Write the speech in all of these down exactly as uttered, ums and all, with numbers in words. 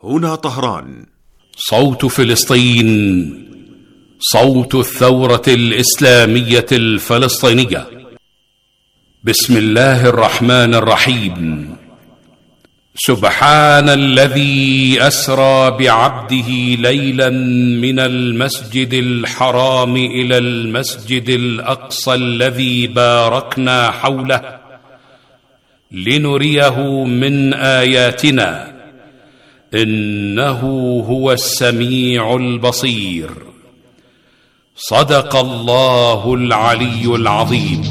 هنا طهران. صوت فلسطين، صوت الثورة الإسلامية الفلسطينية. بسم الله الرحمن الرحيم. سبحان الذي أسرى بعبده ليلا من المسجد الحرام إلى المسجد الأقصى الذي باركنا حوله لنريه من آياتنا إنه هو السميع البصير. صدق الله العلي العظيم.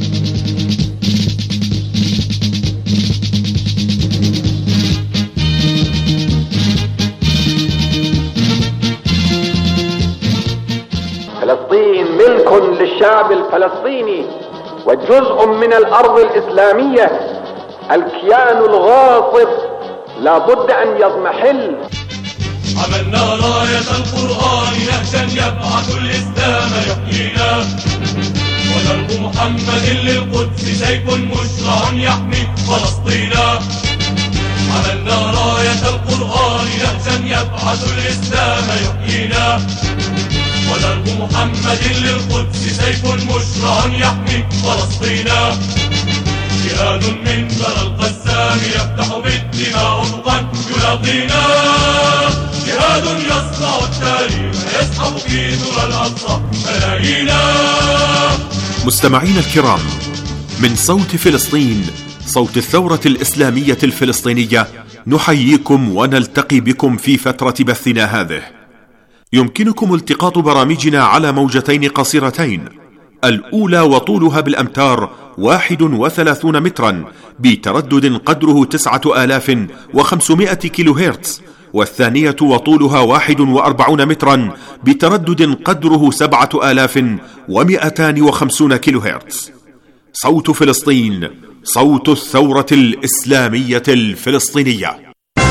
فلسطين ملك للشعب الفلسطيني وجزء من الأرض الإسلامية. الكيان الغاصب لا بد أن يضمحل. عملنا راية القرآن نهجا يبعث الإسلام يحيينا، ودرب محمد للقدس سيف مشرع يحمي فلسطينا. عملنا راية القرآن نهجا يبعث الإسلام يحيينا، ودرب محمد للقدس سيف مشرع يحمي فلسطينا. جهاد من بر القسام يفتح بالدماء أفقا يلاقينا، جهاد يصنع التاريخ يسحب في ذرى الأقصى ملايينا. مستمعين الكرام، من صوت فلسطين، صوت الثورة الإسلامية الفلسطينية، نحييكم ونلتقي بكم في فترة بثنا هذه. يمكنكم التقاط برامجنا على موجتين قصيرتين، الأولى وطولها بالأمتار واحد وثلاثون مترا بتردد قدره تسعة آلاف وخمسمائة كيلو هرتز، والثانية وطولها واحد وأربعون مترا بتردد قدره سبعة آلاف ومئتان وخمسون كيلو هرتز. صوت فلسطين، صوت الثورة الإسلامية الفلسطينية.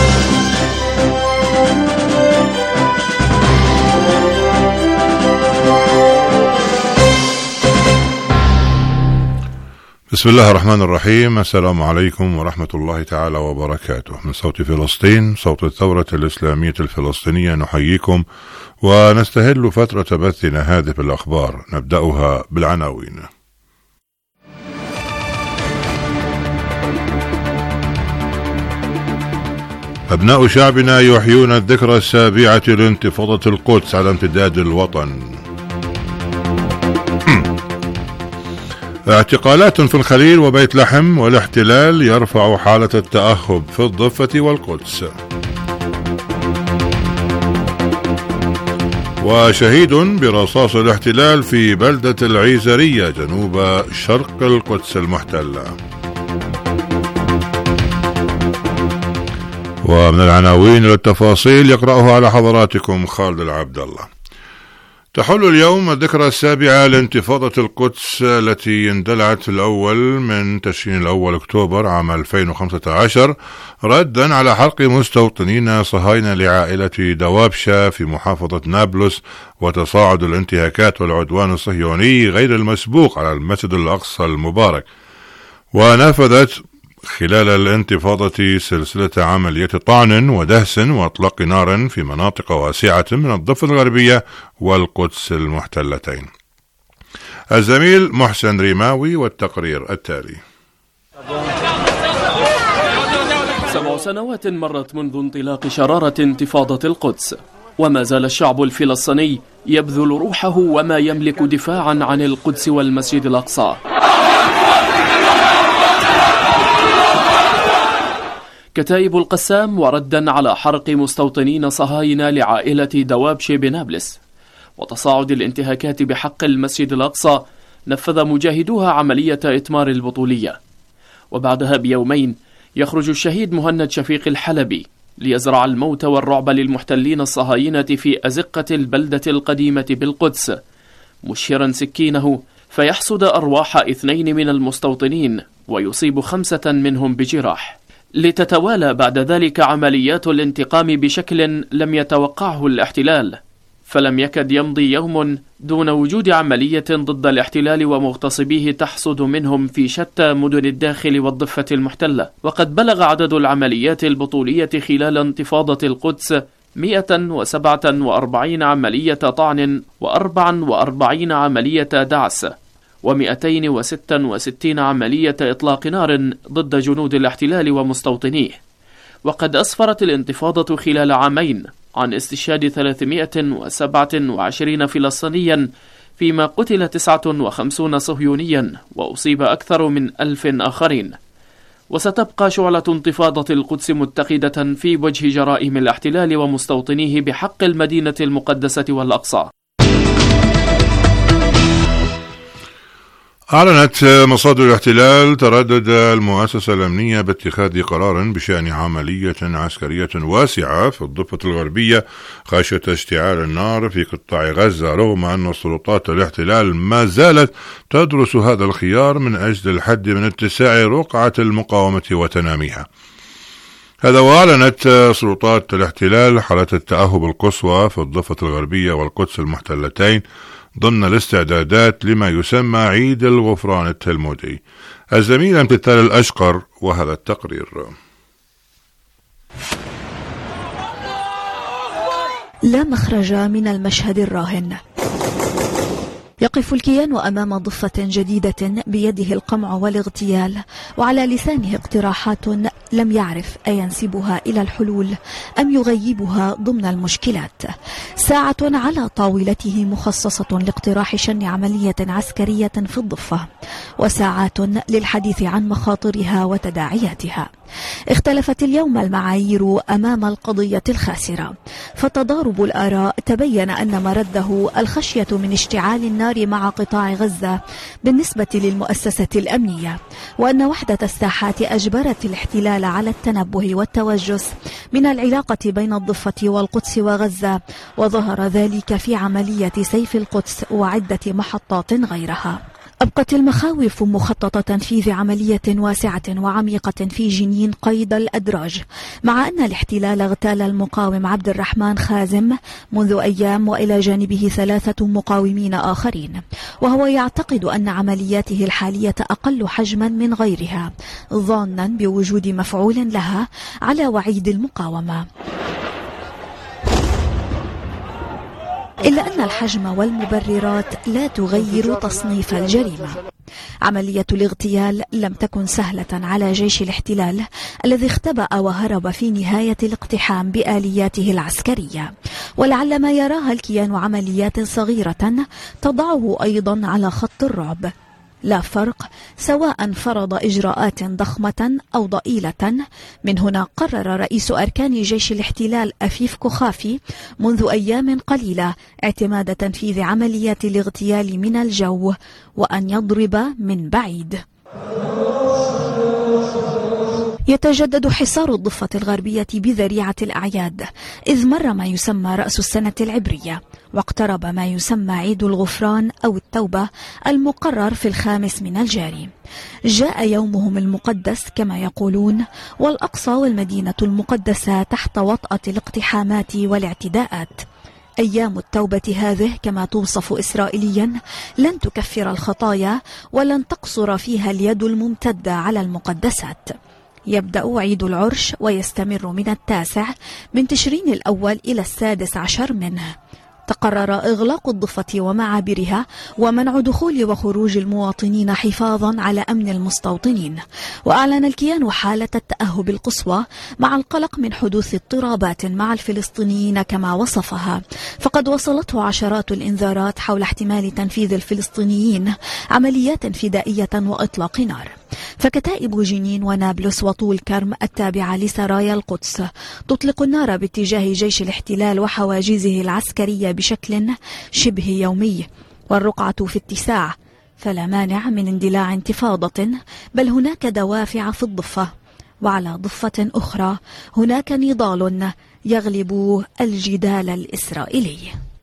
بسم الله الرحمن الرحيم. السلام عليكم ورحمة الله تعالى وبركاته. من صوت فلسطين، صوت الثورة الإسلامية الفلسطينية، نحييكم ونستهل فترة بثنا هذه بالأخبار. نبدأها بالعناوين. أبناء شعبنا يحيون الذكرى السابعة لانتفاضة القدس على امتداد الوطن. اعتقالات في الخليل وبيت لحم، والاحتلال يرفع حالة التأهب في الضفة والقدس. وشهيد برصاص الاحتلال في بلدة العيزرية جنوب شرق القدس المحتلة. ومن العناوين للتفاصيل يقرأها على حضراتكم خالد العبد الله. تحل اليوم الذكرى السابعة لانتفاضة القدس التي اندلعت الأول من تشرين الأول أكتوبر عام ألفين وخمسة عشر ردا على حرق مستوطنين صهاينة لعائلة دوابشة في محافظة نابلس، وتصاعد الانتهاكات والعدوان الصهيوني غير المسبوق على المسجد الأقصى المبارك. ونفذت خلال الانتفاضة سلسلة عمليات طعن ودهس وإطلاق نار في مناطق واسعة من الضفة الغربية والقدس المحتلتين. الزميل محسن ريماوي والتقرير التالي. سبع سنوات مرت منذ انطلاق شرارة انتفاضة القدس، وما زال الشعب الفلسطيني يبذل روحه وما يملك دفاعا عن القدس والمسجد الأقصى. كتائب القسام وردا على حرق مستوطنين صهاينة لعائلة دوابش بنابلس، وتصاعد الانتهاكات بحق المسجد الأقصى، نفذ مجاهدوها عملية إتمار البطولية. وبعدها بيومين يخرج الشهيد مهند شفيق الحلبي ليزرع الموت والرعب للمحتلين الصهاينة في أزقة البلدة القديمة بالقدس، مشيرا سكينه فيحصد أرواح اثنين من المستوطنين ويصيب خمسة منهم بجراح، لتتوالى بعد ذلك عمليات الانتقام بشكل لم يتوقعه الاحتلال، فلم يكد يمضي يوم دون وجود عملية ضد الاحتلال ومغتصبيه تحصد منهم في شتى مدن الداخل والضفة المحتلة. وقد بلغ عدد العمليات البطولية خلال انتفاضة القدس مئة وسبعة وأربعين عملية طعن وأربعة وأربعين عملية دعس ومئتين وستة وستين عملية إطلاق نار ضد جنود الاحتلال ومستوطنيه. وقد أسفرت الانتفاضة خلال عامين عن استشهاد ثلاثمئة وسبعة وعشرين فلسطينيا، فيما قتل تسعة وخمسين صهيونيا وأصيب أكثر من ألف آخرين. وستبقى شعلة انتفاضة القدس متقدة في وجه جرائم الاحتلال ومستوطنيه بحق المدينة المقدسة والأقصى. أعلنت مصادر الاحتلال تردد المؤسسة الأمنية باتخاذ قرار بشأن عملية عسكرية واسعة في الضفة الغربية خشية اشتعال النار في قطاع غزة، رغم أن سلطات الاحتلال ما زالت تدرس هذا الخيار من أجل الحد من اتساع رقعة المقاومة وتناميها. هذا وأعلنت سلطات الاحتلال حالة التأهب القصوى في الضفة الغربية والقدس المحتلتين ضمن الاستعدادات لما يسمى عيد الغفران التلمودي. الزميل امتثال الأشقر وهذا التقرير. لا مخرج من المشهد الراهن. يقف الكيان أمام ضفة جديدة بيده القمع والاغتيال، وعلى لسانه اقتراحات لم يعرف أينسبها إلى الحلول أم يغيبها ضمن المشكلات. ساعة على طاولته مخصصة لاقتراح شن عملية عسكرية في الضفة، وساعات للحديث عن مخاطرها وتداعياتها. اختلفت اليوم المعايير أمام القضية الخاسرة، فتضارب الآراء تبين أن مرده الخشية من اشتعال النار مع قطاع غزة بالنسبة للمؤسسة الأمنية، وأن وحدة الساحات أجبرت الاحتلال على التنبه والتوجس من العلاقة بين الضفة والقدس وغزة، وظهر ذلك في عملية سيف القدس وعدة محطات غيرها. أبقت المخاوف مخطط تنفيذ عملية واسعة وعميقة في جنين قيد الأدراج، مع أن الاحتلال اغتال المقاوم عبد الرحمن خازم منذ أيام وإلى جانبه ثلاثة مقاومين آخرين، وهو يعتقد أن عملياته الحالية أقل حجما من غيرها، ظانا بوجود مفعول لها على وعيد المقاومة. إلا أن الحجم والمبررات لا تغير تصنيف الجريمة. عملية الاغتيال لم تكن سهلة على جيش الاحتلال الذي اختبأ وهرب في نهاية الاقتحام بآلياته العسكرية، ولعل ما يراها الكيان عمليات صغيرة تضعه أيضا على خط الرعب. لا فرق سواء فرض إجراءات ضخمة أو ضئيلة. من هنا قرر رئيس أركان جيش الاحتلال أفيف كخافي منذ أيام قليلة اعتماد تنفيذ عمليات الاغتيال من الجو، وأن يضرب من بعيد. يتجدد حصار الضفة الغربية بذريعة الأعياد، إذ مر ما يسمى رأس السنة العبرية، واقترب ما يسمى عيد الغفران أو التوبة المقرر في الخامس من الجاري. جاء يومهم المقدس كما يقولون، والأقصى والمدينة المقدسة تحت وطأة الاقتحامات والاعتداءات. أيام التوبة هذه كما توصف إسرائيليا لن تكفر الخطايا ولن تقصر فيها اليد الممتدة على المقدسات. يبدأ عيد العرش ويستمر من التاسع من تشرين الأول إلى السادس عشر منه. تقرر إغلاق الضفة ومعابرها ومنع دخول وخروج المواطنين حفاظا على أمن المستوطنين. وأعلن الكيان حالة التأهب القصوى مع القلق من حدوث اضطرابات مع الفلسطينيين كما وصفها، فقد وصلته عشرات الإنذارات حول احتمال تنفيذ الفلسطينيين عمليات فدائية وإطلاق نار. فكتائب جنين ونابلس وطول كرم التابعة لسرايا القدس تطلق النار باتجاه جيش الاحتلال وحواجزه العسكرية بشكل شبه يومي، والرقعة في اتساع، فلا مانع من اندلاع انتفاضة، بل هناك دوافع في الضفة. وعلى ضفة أخرى هناك نضال يغلب الجدال الإسرائيلي.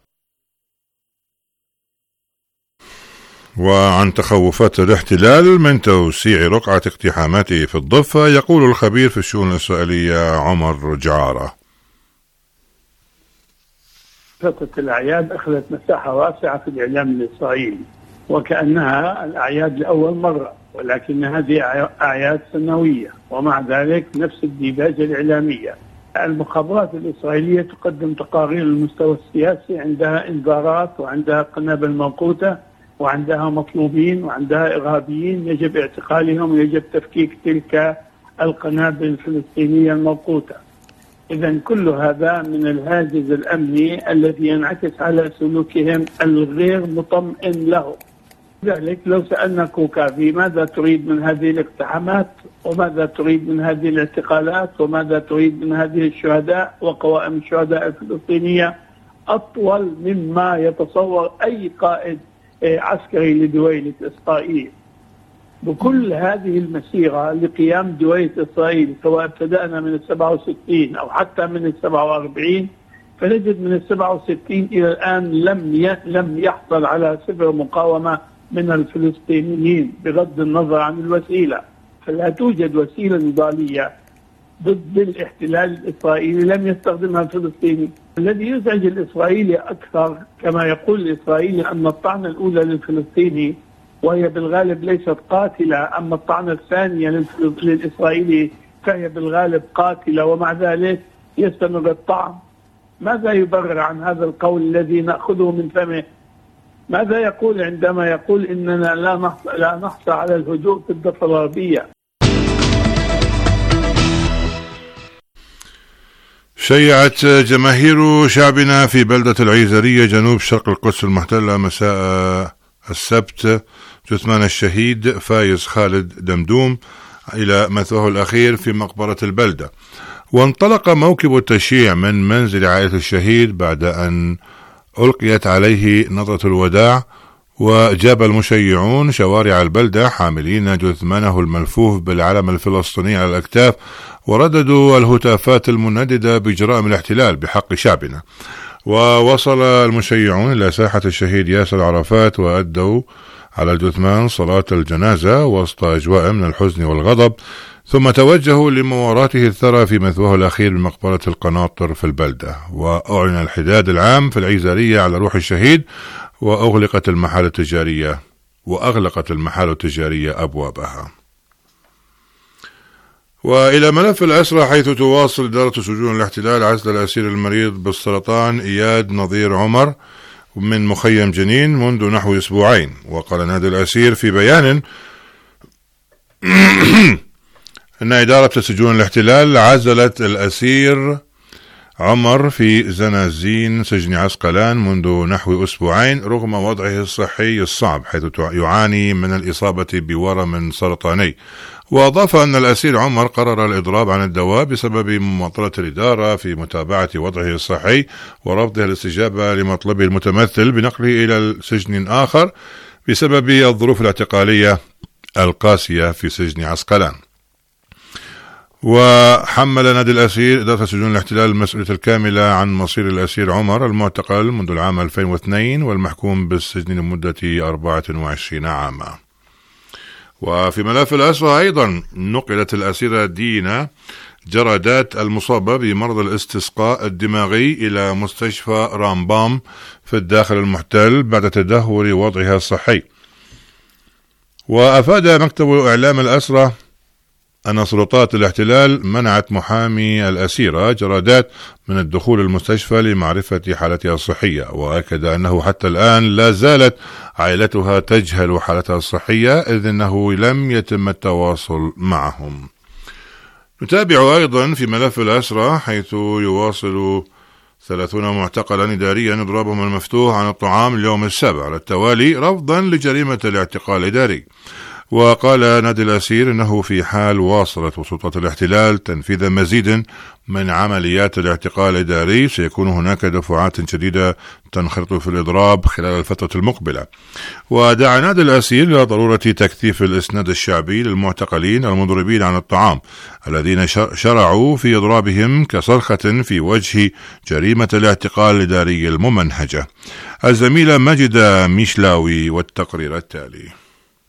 وعن تخوفات الاحتلال من توسيع رقعة اقتحاماته في الضفة يقول الخبير في الشؤون الإسرائيلية عمر جعارة. فترة الأعياد أخذت مساحة واسعة في الإعلام الإسرائيلي، وكأنها الأعياد لأول مرة، ولكن هذه أعياد سنوية، ومع ذلك نفس الديباجة الإعلامية. المخابرات الإسرائيلية تقدم تقارير المستوى السياسي، عندها إنذارات وعندها قنابل موقوتة وعندها مطلوبين وعندها إرهابيين يجب اعتقالهم ويجب تفكيك تلك القنابل الفلسطينية الموقوتة. إذن كل هذا من الهاجس الأمني الذي ينعكس على سلوكهم الغير مطمئن له. لذلك لو سألنا كوكافي ماذا تريد من هذه الاقتحامات وماذا تريد من هذه الاعتقالات وماذا تريد من هذه الشهداء وقوائم الشهداء الفلسطينية، أطول مما يتصور أي قائد عسكري لدويلة إسرائيل. بكل هذه المسيرة لقيام دويلة إسرائيل، سواء ابتدأنا من السبعة وستين أو حتى من السبعة وأربعين، فنجد من السبعة وستين إلى الآن لم لم يحصل على صفر مقاومة من الفلسطينيين بغض النظر عن الوسيلة. فلا توجد وسيلة نضالية ضد الاحتلال الإسرائيلي لم يستخدمها الفلسطيني. الذي يزعج الإسرائيلي أكثر كما يقول الإسرائيلي أن الطعنة الأولى للفلسطيني وهي بالغالب ليست قاتلة، أما الطعنة الثانية للإسرائيلي فهي بالغالب قاتلة، ومع ذلك يستمر الطعن. ماذا يبرر عن هذا القول الذي نأخذه من فمه؟ ماذا يقول عندما يقول إننا لا نحصى, لا نحصى على الهدوء في الضفة الغربية؟ شيعت جماهير شعبنا في بلدة العيزرية جنوب شرق القدس المحتلة مساء السبت جثمان الشهيد فايز خالد دمدوم إلى مثواه الأخير في مقبرة البلدة. وانطلق موكب التشييع من منزل عائلة الشهيد بعد أن ألقيت عليه نظرة الوداع، وجاب المشيعون شوارع البلدة حاملين جثمانه الملفوف بالعلم الفلسطيني على الأكتاف، ورددوا الهتافات المنددة بجرائم الاحتلال بحق شعبنا. ووصل المشيعون إلى ساحة الشهيد ياسر عرفات وأدوا على الجثمان صلاة الجنازة وسط أجواء من الحزن والغضب، ثم توجهوا لمواراته الثرى في مثواه الأخير بمقبرة القناطر في البلدة. وأعلن الحداد العام في العيزرية على روح الشهيد، وأغلقت المحال التجارية وأغلقت المحال التجارية أبوابها. وإلى ملف الأسرى، حيث تواصل إدارة سجون الاحتلال عزل الأسير المريض بالسرطان إياد نظير عمر من مخيم جنين منذ نحو أسبوعين. وقال نادي الأسير في بيان أن إدارة سجون الاحتلال عزلت الأسير عمر في زنازين سجن عسقلان منذ نحو أسبوعين رغم وضعه الصحي الصعب، حيث يعاني من الإصابة بورم سرطاني. وأضاف أن الأسير عمر قرر الإضراب عن الدواء بسبب مماطلة الإدارة في متابعة وضعه الصحي ورفضها الاستجابة لمطلبه المتمثل بنقله إلى سجن آخر بسبب الظروف الاعتقالية القاسية في سجن عسقلان. وحمل نادي الأسير إدارة سجون الاحتلال المسؤولية الكاملة عن مصير الأسير عمر المعتقل منذ العام ألفين واثنين والمحكوم بالسجن لمدة أربعة وعشرين عاما. وفي ملف الأسرى أيضا نقلت الأسيرة دينا جرادات المصابة بمرض الاستسقاء الدماغي إلى مستشفى رامبام في الداخل المحتل بعد تدهور وضعها الصحي. وأفاد مكتب إعلام الأسرى أن سلطات الاحتلال منعت محامي الأسيرة جرادات من الدخول المستشفى لمعرفة حالتها الصحية، وأكد أنه حتى الآن لا زالت عائلتها تجهل حالتها الصحية إذ أنه لم يتم التواصل معهم. نتابع أيضا في ملف الأسرى، حيث يواصل ثلاثون معتقلا إداريا إضرابهم المفتوح عن الطعام اليوم السابع على التوالي رفضا لجريمة الاعتقال الإداري. وقال نادي الأسير إنه في حال واصلت سلطات الاحتلال تنفيذ مزيد من عمليات الاعتقال الإداري سيكون هناك دفعات شديدة تنخرط في الإضراب خلال الفترة المقبلة. ودعا نادي الأسير إلى ضرورة تكثيف الإسناد الشعبي للمعتقلين المضربين عن الطعام الذين شرعوا في إضرابهم كصرخة في وجه جريمة الاعتقال الإداري الممنهجة. الزميلة ماجدة ميشلاوي والتقرير التالي.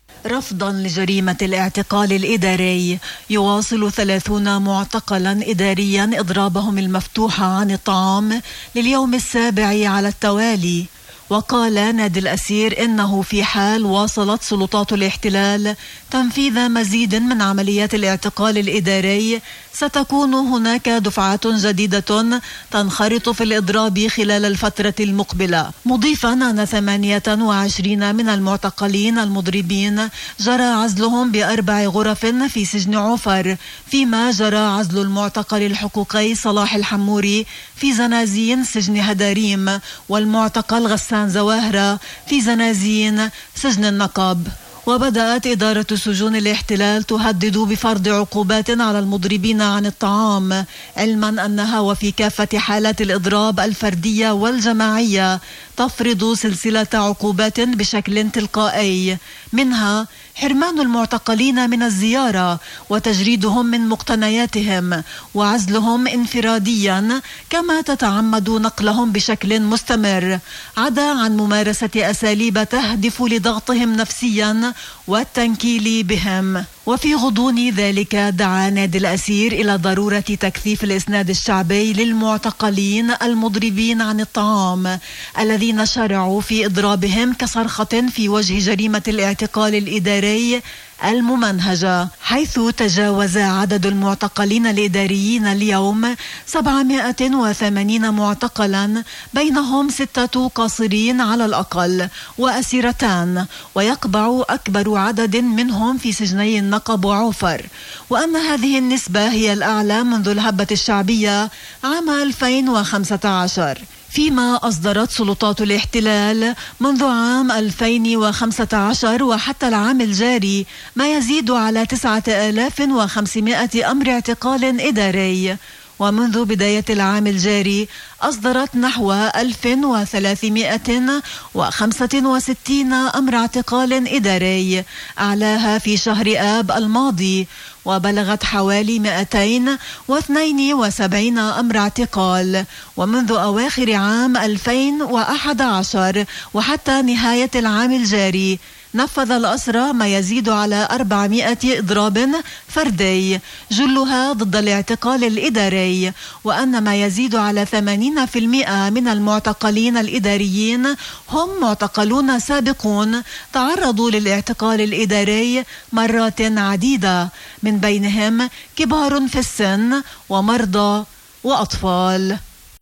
رفضا لجريمة الاعتقال الإداري، يواصل ثلاثون معتقلا إداريا إضرابهم المفتوح عن الطعام لليوم السابع على التوالي. وقال نادي الأسير إنه في حال واصلت سلطات الاحتلال تنفيذ مزيد من عمليات الاعتقال الإداري ستكون هناك دفعات جديدة تنخرط في الإضراب خلال الفترة المقبلة، مضيفا أن ثمانية وعشرين من المعتقلين المضربين جرى عزلهم بأربع غرف في سجن عفر، فيما جرى عزل المعتقل الحقوقي صلاح الحموري في زنازين سجن هداريم، والمعتقل غسان زواهرة في زنازين سجن النقب. وبدأت إدارة سجون الاحتلال تهدد بفرض عقوبات على المضربين عن الطعام، علما أنها وفي كافة حالات الإضراب الفردية والجماعية تفرض سلسلة عقوبات بشكل تلقائي، منها حرمان المعتقلين من الزيارة وتجريدهم من مقتنياتهم وعزلهم انفراديا، كما تتعمد نقلهم بشكل مستمر، عدا عن ممارسة أساليب تهدف لضغطهم نفسيا والتنكيل بهم. وفي غضون ذلك دعا نادي الأسير إلى ضرورة تكثيف الإسناد الشعبي للمعتقلين المضربين عن الطعام الذين شرعوا في إضرابهم كصرخة في وجه جريمة الاعتقال الإداري الممنهجة، حيث تجاوز عدد المعتقلين الإداريين اليوم سبعمائة وثمانين معتقلا، بينهم ستة قاصرين على الأقل وأسيرتان، ويقبع أكبر عدد منهم في سجني النقب وعفر، وأن هذه النسبة هي الأعلى منذ الهبة الشعبية عام ألفين وخمسة عشر. فيما أصدرت سلطات الاحتلال منذ عام ألفين وخمسة عشر وحتى العام الجاري ما يزيد على تسعة آلاف وخمسمائة أمر اعتقال إداري، ومنذ بداية العام الجاري أصدرت نحو ألف وثلاثمائة وخمسة وستين أمر اعتقال إداري، أعلاها في شهر آب الماضي، وبلغت حوالي مئتين واثنين وسبعين أمر اعتقال. ومنذ أواخر عام ألفين وأحد عشر وحتى نهاية العام الجاري نفذ الأسرى ما يزيد على أربعمائة إضراب فردي، جلها ضد الاعتقال الإداري، وأن ما يزيد على ثمانين بالمئة من المعتقلين الإداريين هم معتقلون سابقون تعرضوا للاعتقال الإداري مرات عديدة، من بينهم كبار في السن ومرضى وأطفال.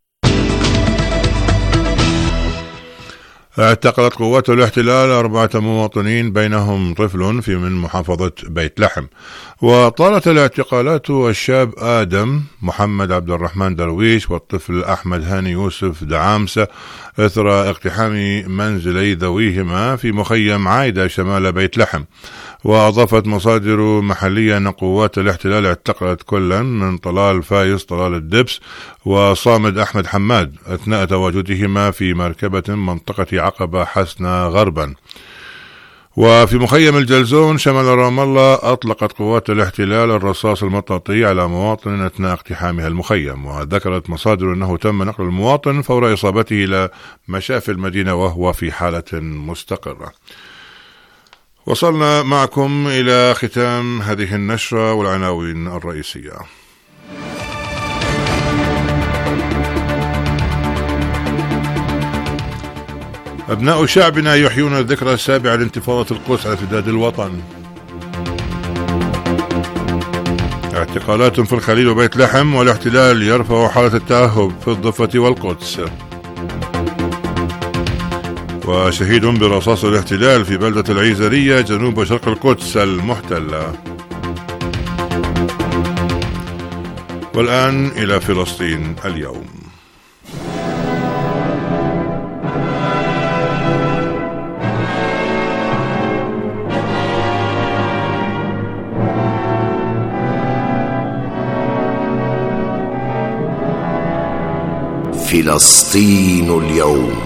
اعتقلت قوات الاحتلال أربعة مواطنين بينهم طفل في من محافظة بيت لحم. وطالت الاعتقالات الشاب آدم محمد عبد الرحمن درويش والطفل أحمد هاني يوسف دعامسة إثر اقتحام منزلي ذويهما في مخيم عايدة شمال بيت لحم. وأضافت مصادر محلية أن قوات الاحتلال اعتقلت كلا من طلال فايز طلال الدبس وصامد أحمد حماد أثناء تواجدهما في مركبة منطقة عقبة حسنة غربا. وفي مخيم الجلزون شمال رام الله أطلقت قوات الاحتلال الرصاص المطاطي على مواطن أثناء اقتحامها المخيم. وذكرت مصادر أنه تم نقل المواطن فور إصابته إلى مشافي المدينة وهو في حالة مستقرة. وصلنا معكم إلى ختام هذه النشرة والعناوين الرئيسية. أبناء شعبنا يحيون الذكرى السابعة لانتفاضة القدس على امتداد الوطن. اعتقالات في الخليل وبيت لحم والاحتلال يرفع حالة التأهب في الضفة والقدس. وشهيد برصاص الاحتلال في بلدة العيزرية جنوب شرق القدس المحتلة. والآن إلى فلسطين اليوم. فلسطين اليوم.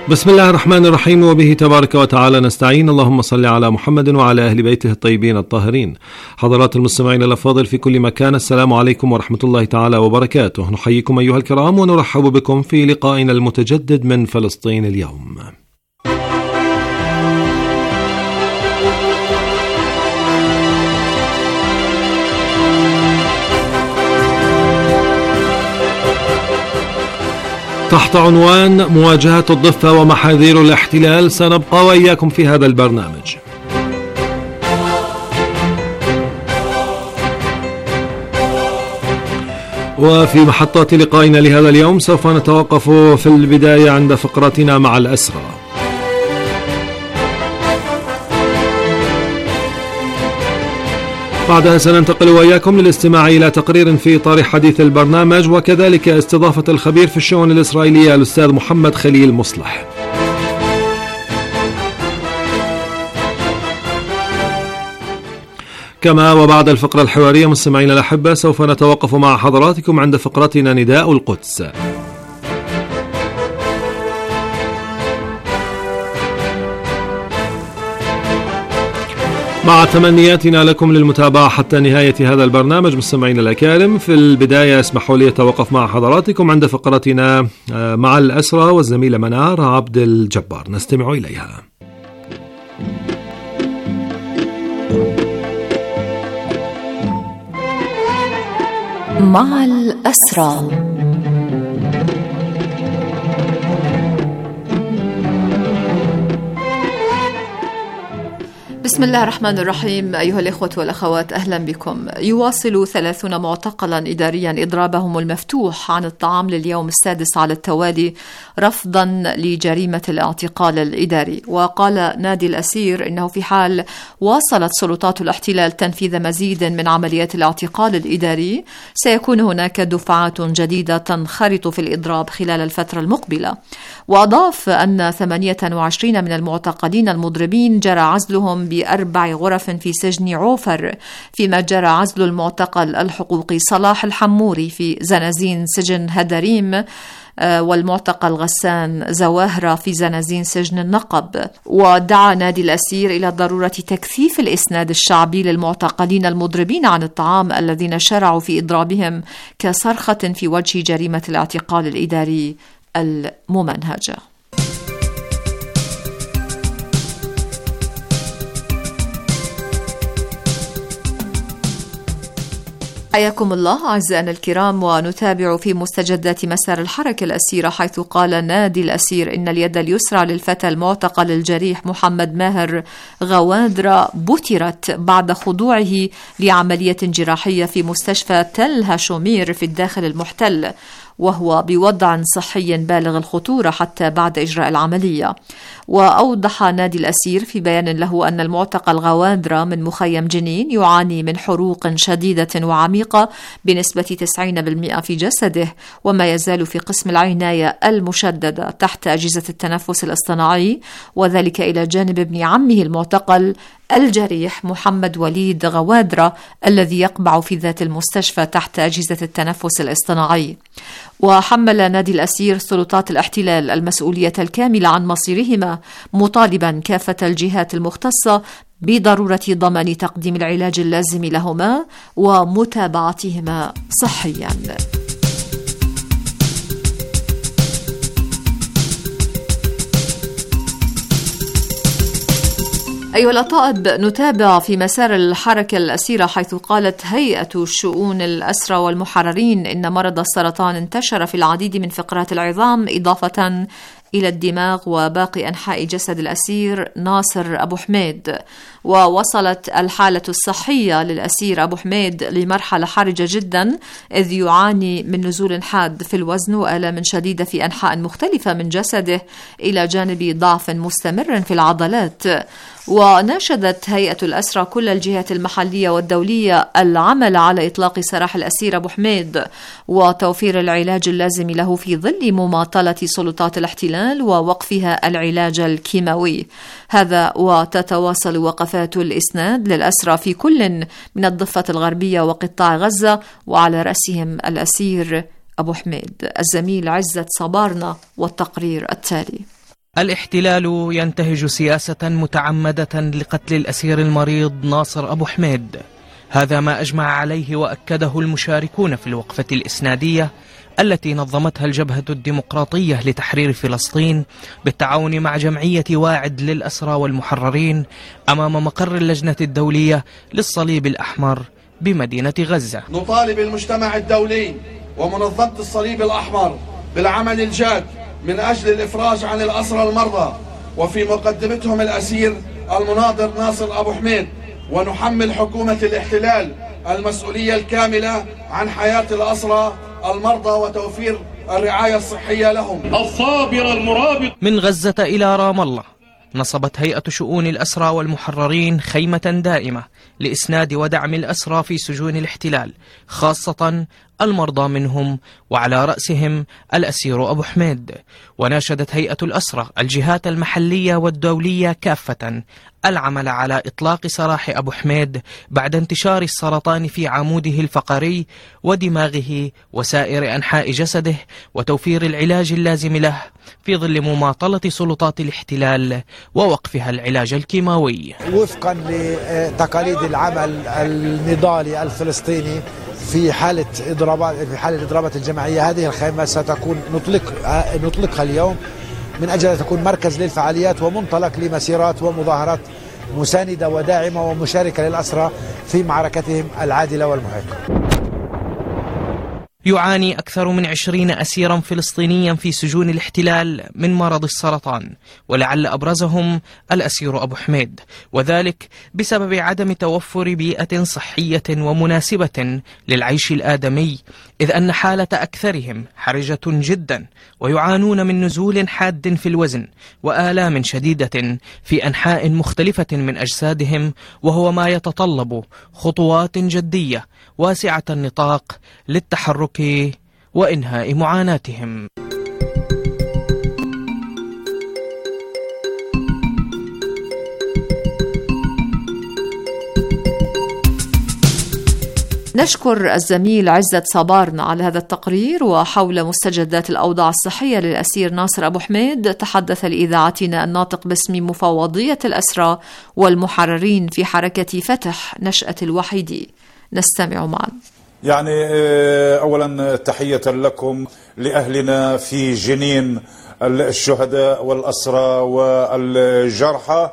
بسم الله الرحمن الرحيم، وبه تبارك وتعالى نستعين. اللهم صل على محمد وعلى أهل بيته الطيبين الطاهرين. حضرات المستمعين الأفاضل في كل مكان، السلام عليكم ورحمة الله تعالى وبركاته. نحييكم أيها الكرام ونرحب بكم في لقائنا المتجدد من فلسطين اليوم. تحت عنوان مواجهة الضفة ومحاذير الاحتلال سنبقى وإياكم في هذا البرنامج. وفي محطات لقائنا لهذا اليوم سوف نتوقف في البداية عند فقرتنا مع الأسرى. بعدها سننتقل وإياكم للاستماع إلى تقرير في إطار حديث البرنامج، وكذلك استضافة الخبير في الشؤون الإسرائيلية الأستاذ محمد خليل مصلح. كما وبعد الفقرة الحوارية مستمعينا الأحبة سوف نتوقف مع حضراتكم عند فقرتنا نداء القدس. مع تمنياتنا لكم للمتابعة حتى نهاية هذا البرنامج. مستمعينا الأكارم، في البداية اسمحوا لي أتوقف مع حضراتكم عند فقرتنا مع الأسرى والزميلة منار عبد الجبار، نستمع إليها. مع الأسرى. بسم الله الرحمن الرحيم. أيها الإخوة والأخوات، أهلا بكم. يواصل ثلاثون معتقلا إداريا إضرابهم المفتوح عن الطعام لليوم السادس على التوالي رفضا لجريمة الاعتقال الإداري. وقال نادي الأسير إنه في حال واصلت سلطات الاحتلال تنفيذ مزيد من عمليات الاعتقال الإداري سيكون هناك دفعات جديدة تنخرط في الإضراب خلال الفترة المقبلة. وأضاف أن ثمانية وعشرين من المعتقلين المضربين جرى عزلهم بأربع غرف في سجن عوفر، فيما جرى عزل المعتقل الحقوقي صلاح الحموري في زنازين سجن هدريم، والمعتقل غسان زواهرة في زنازين سجن النقب. ودعا نادي الأسير إلى ضرورة تكثيف الإسناد الشعبي للمعتقلين المضربين عن الطعام الذين شرعوا في إضرابهم كصرخة في وجه جريمة الاعتقال الإداري الممنهجة. حياكم الله أعزائنا الكرام، ونتابع في مستجدات مسار الحركة الأسيرة، حيث قال نادي الأسير إن اليد اليسرى للفتى المعتقل الجريح محمد ماهر غوادرة بترت بعد خضوعه لعملية جراحية في مستشفى تل هاشومير في الداخل المحتل، وهو بوضع صحي بالغ الخطورة حتى بعد إجراء العملية. وأوضح نادي الأسير في بيان له أن المعتقل غوادرة من مخيم جنين يعاني من حروق شديدة وعميقة بنسبة تسعين بالمئة في جسده، وما يزال في قسم العناية المشددة تحت أجهزة التنفس الاصطناعي، وذلك إلى جانب ابن عمه المعتقل الجريح محمد وليد غوادرة الذي يقبع في ذات المستشفى تحت أجهزة التنفس الاصطناعي. وحمل نادي الأسير سلطات الاحتلال المسؤولية الكاملة عن مصيرهما، مطالبا كافة الجهات المختصة بضرورة ضمان تقديم العلاج اللازم لهما ومتابعتهما صحيا. أيها الأطائب، نتابع في مسار الحركة الأسيرة، حيث قالت هيئة شؤون الأسرى والمحررين إن مرض السرطان انتشر في العديد من فقرات العظام إضافة إلى الدماغ وباقي أنحاء جسد الأسير ناصر أبو حميد. ووصلت الحالة الصحية للأسير أبو حميد لمرحلة حرجة جدا، إذ يعاني من نزول حاد في الوزن وآلام شديدة في أنحاء مختلفة من جسده، إلى جانب ضعف مستمر في العضلات. وناشدت هيئة الأسرى كل الجهات المحلية والدولية العمل على إطلاق سراح الأسير أبو حميد وتوفير العلاج اللازم له في ظل مماطلة سلطات الاحتلال ووقفها العلاج الكيماوي. هذا وتتواصل وقفات الإسناد للأسرى في كل من الضفة الغربية وقطاع غزة، وعلى رأسهم الأسير أبو حميد. الزميل عزت صبارنا والتقرير التالي. الاحتلال ينتهج سياسة متعمدة لقتل الأسير المريض ناصر أبو حميد. هذا ما أجمع عليه وأكده المشاركون في الوقفة الإسنادية التي نظمتها الجبهة الديمقراطية لتحرير فلسطين بالتعاون مع جمعية واعد للأسرى والمحررين أمام مقر اللجنة الدولية للصليب الأحمر بمدينة غزة. نطالب المجتمع الدولي ومنظمة الصليب الأحمر بالعمل الجاد من أجل الإفراج عن الأسرى المرضى وفي مقدمتهم الأسير المناضل ناصر أبو حميد، ونحمل حكومة الاحتلال المسؤولية الكاملة عن حياة الأسرى المرضى وتوفير الرعاية الصحية لهم. الصابر المرابط. من غزة إلى رام الله نصبت هيئة شؤون الأسرى والمحررين خيمة دائمة لإسناد ودعم الأسرى في سجون الاحتلال، خاصة المرضى منهم وعلى رأسهم الأسير أبو حميد. وناشدت هيئة الأسرى الجهات المحلية والدولية كافة العمل على إطلاق سراح أبو حميد بعد انتشار السرطان في عموده الفقري ودماغه وسائر أنحاء جسده، وتوفير العلاج اللازم له في ظل مماطلة سلطات الاحتلال ووقفها العلاج الكيماوي. وفقا لتقاليد العمل النضالي الفلسطيني في حالة إضرابات في حالة إضرابات الجماعية، هذه الخيمة ستكون نطلق نطلقها اليوم من أجل أن تكون مركز للفعاليات ومنطلق لمسيرات ومظاهرات مساندة وداعمة ومشاركة للأسرى في معركتهم العادلة والمحقة. يعاني أكثر من عشرين أسيرا فلسطينيا في سجون الاحتلال من مرض السرطان، ولعل أبرزهم الأسير أبو حميد، وذلك بسبب عدم توفر بيئة صحية ومناسبة للعيش الآدمي، إذ أن حالة أكثرهم حرجة جدا، ويعانون من نزول حاد في الوزن وآلام شديدة في أنحاء مختلفة من أجسادهم، وهو ما يتطلب خطوات جدية واسعة النطاق للتحرك وإنهاء معاناتهم. نشكر الزميل عزت صبارنا على هذا التقرير. وحول مستجدات الأوضاع الصحية للأسير ناصر أبو حميد تحدث لإذاعتنا الناطق باسم مفوضية الأسرى والمحررين في حركة فتح نشأة الوحيدي. نستمع معا. يعني أولا تحية لكم لأهلنا في جنين الشهداء والأسرى والجرحى،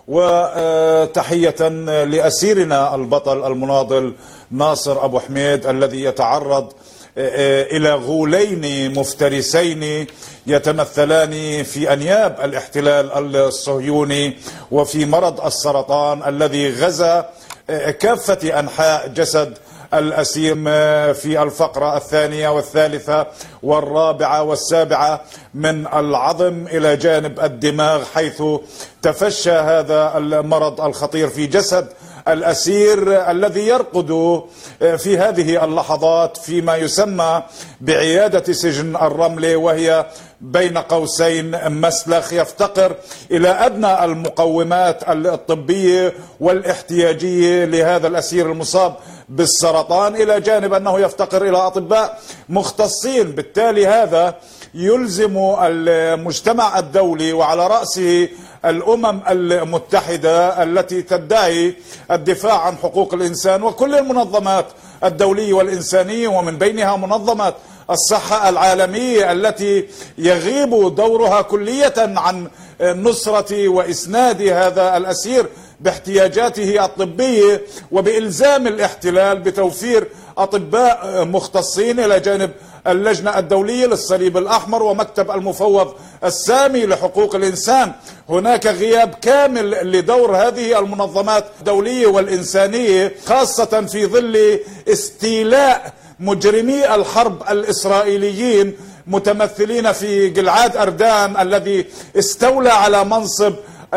وتحية لأسيرنا البطل المناضل ناصر أبو حميد الذي يتعرض إلى غولين مفترسين يتمثلان في أنياب الاحتلال الصهيوني وفي مرض السرطان الذي غزا كافة أنحاء جسد الأسير في الفقرة الثانية والثالثة والرابعة والسابعة من العظم إلى جانب الدماغ، حيث تفشى هذا المرض الخطير في جسد الأسير الذي يرقد في هذه اللحظات فيما يسمى بعيادة سجن الرملة، وهي بين قوسين مسلخ يفتقر إلى أدنى المقومات الطبية والاحتياجية لهذا الأسير المصاب بالسرطان، إلى جانب أنه يفتقر إلى أطباء مختصين. بالتالي هذا يلزم المجتمع الدولي وعلى رأسه الأمم المتحدة التي تدعي الدفاع عن حقوق الإنسان وكل المنظمات الدولية والإنسانية، ومن بينها منظمة الصحة العالمية التي يغيب دورها كلية عن نصرة وإسناد هذا الأسير باحتياجاته الطبية، وبإلزام الاحتلال بتوفير أطباء مختصين إلى جانب اللجنة الدولية للصليب الأحمر ومكتب المفوض السامي لحقوق الإنسان. هناك غياب كامل لدور هذه المنظمات الدولية والإنسانية، خاصة في ظل استيلاء مجرمي الحرب الإسرائيليين متمثلين في جلعاد أردان الذي استولى على منصب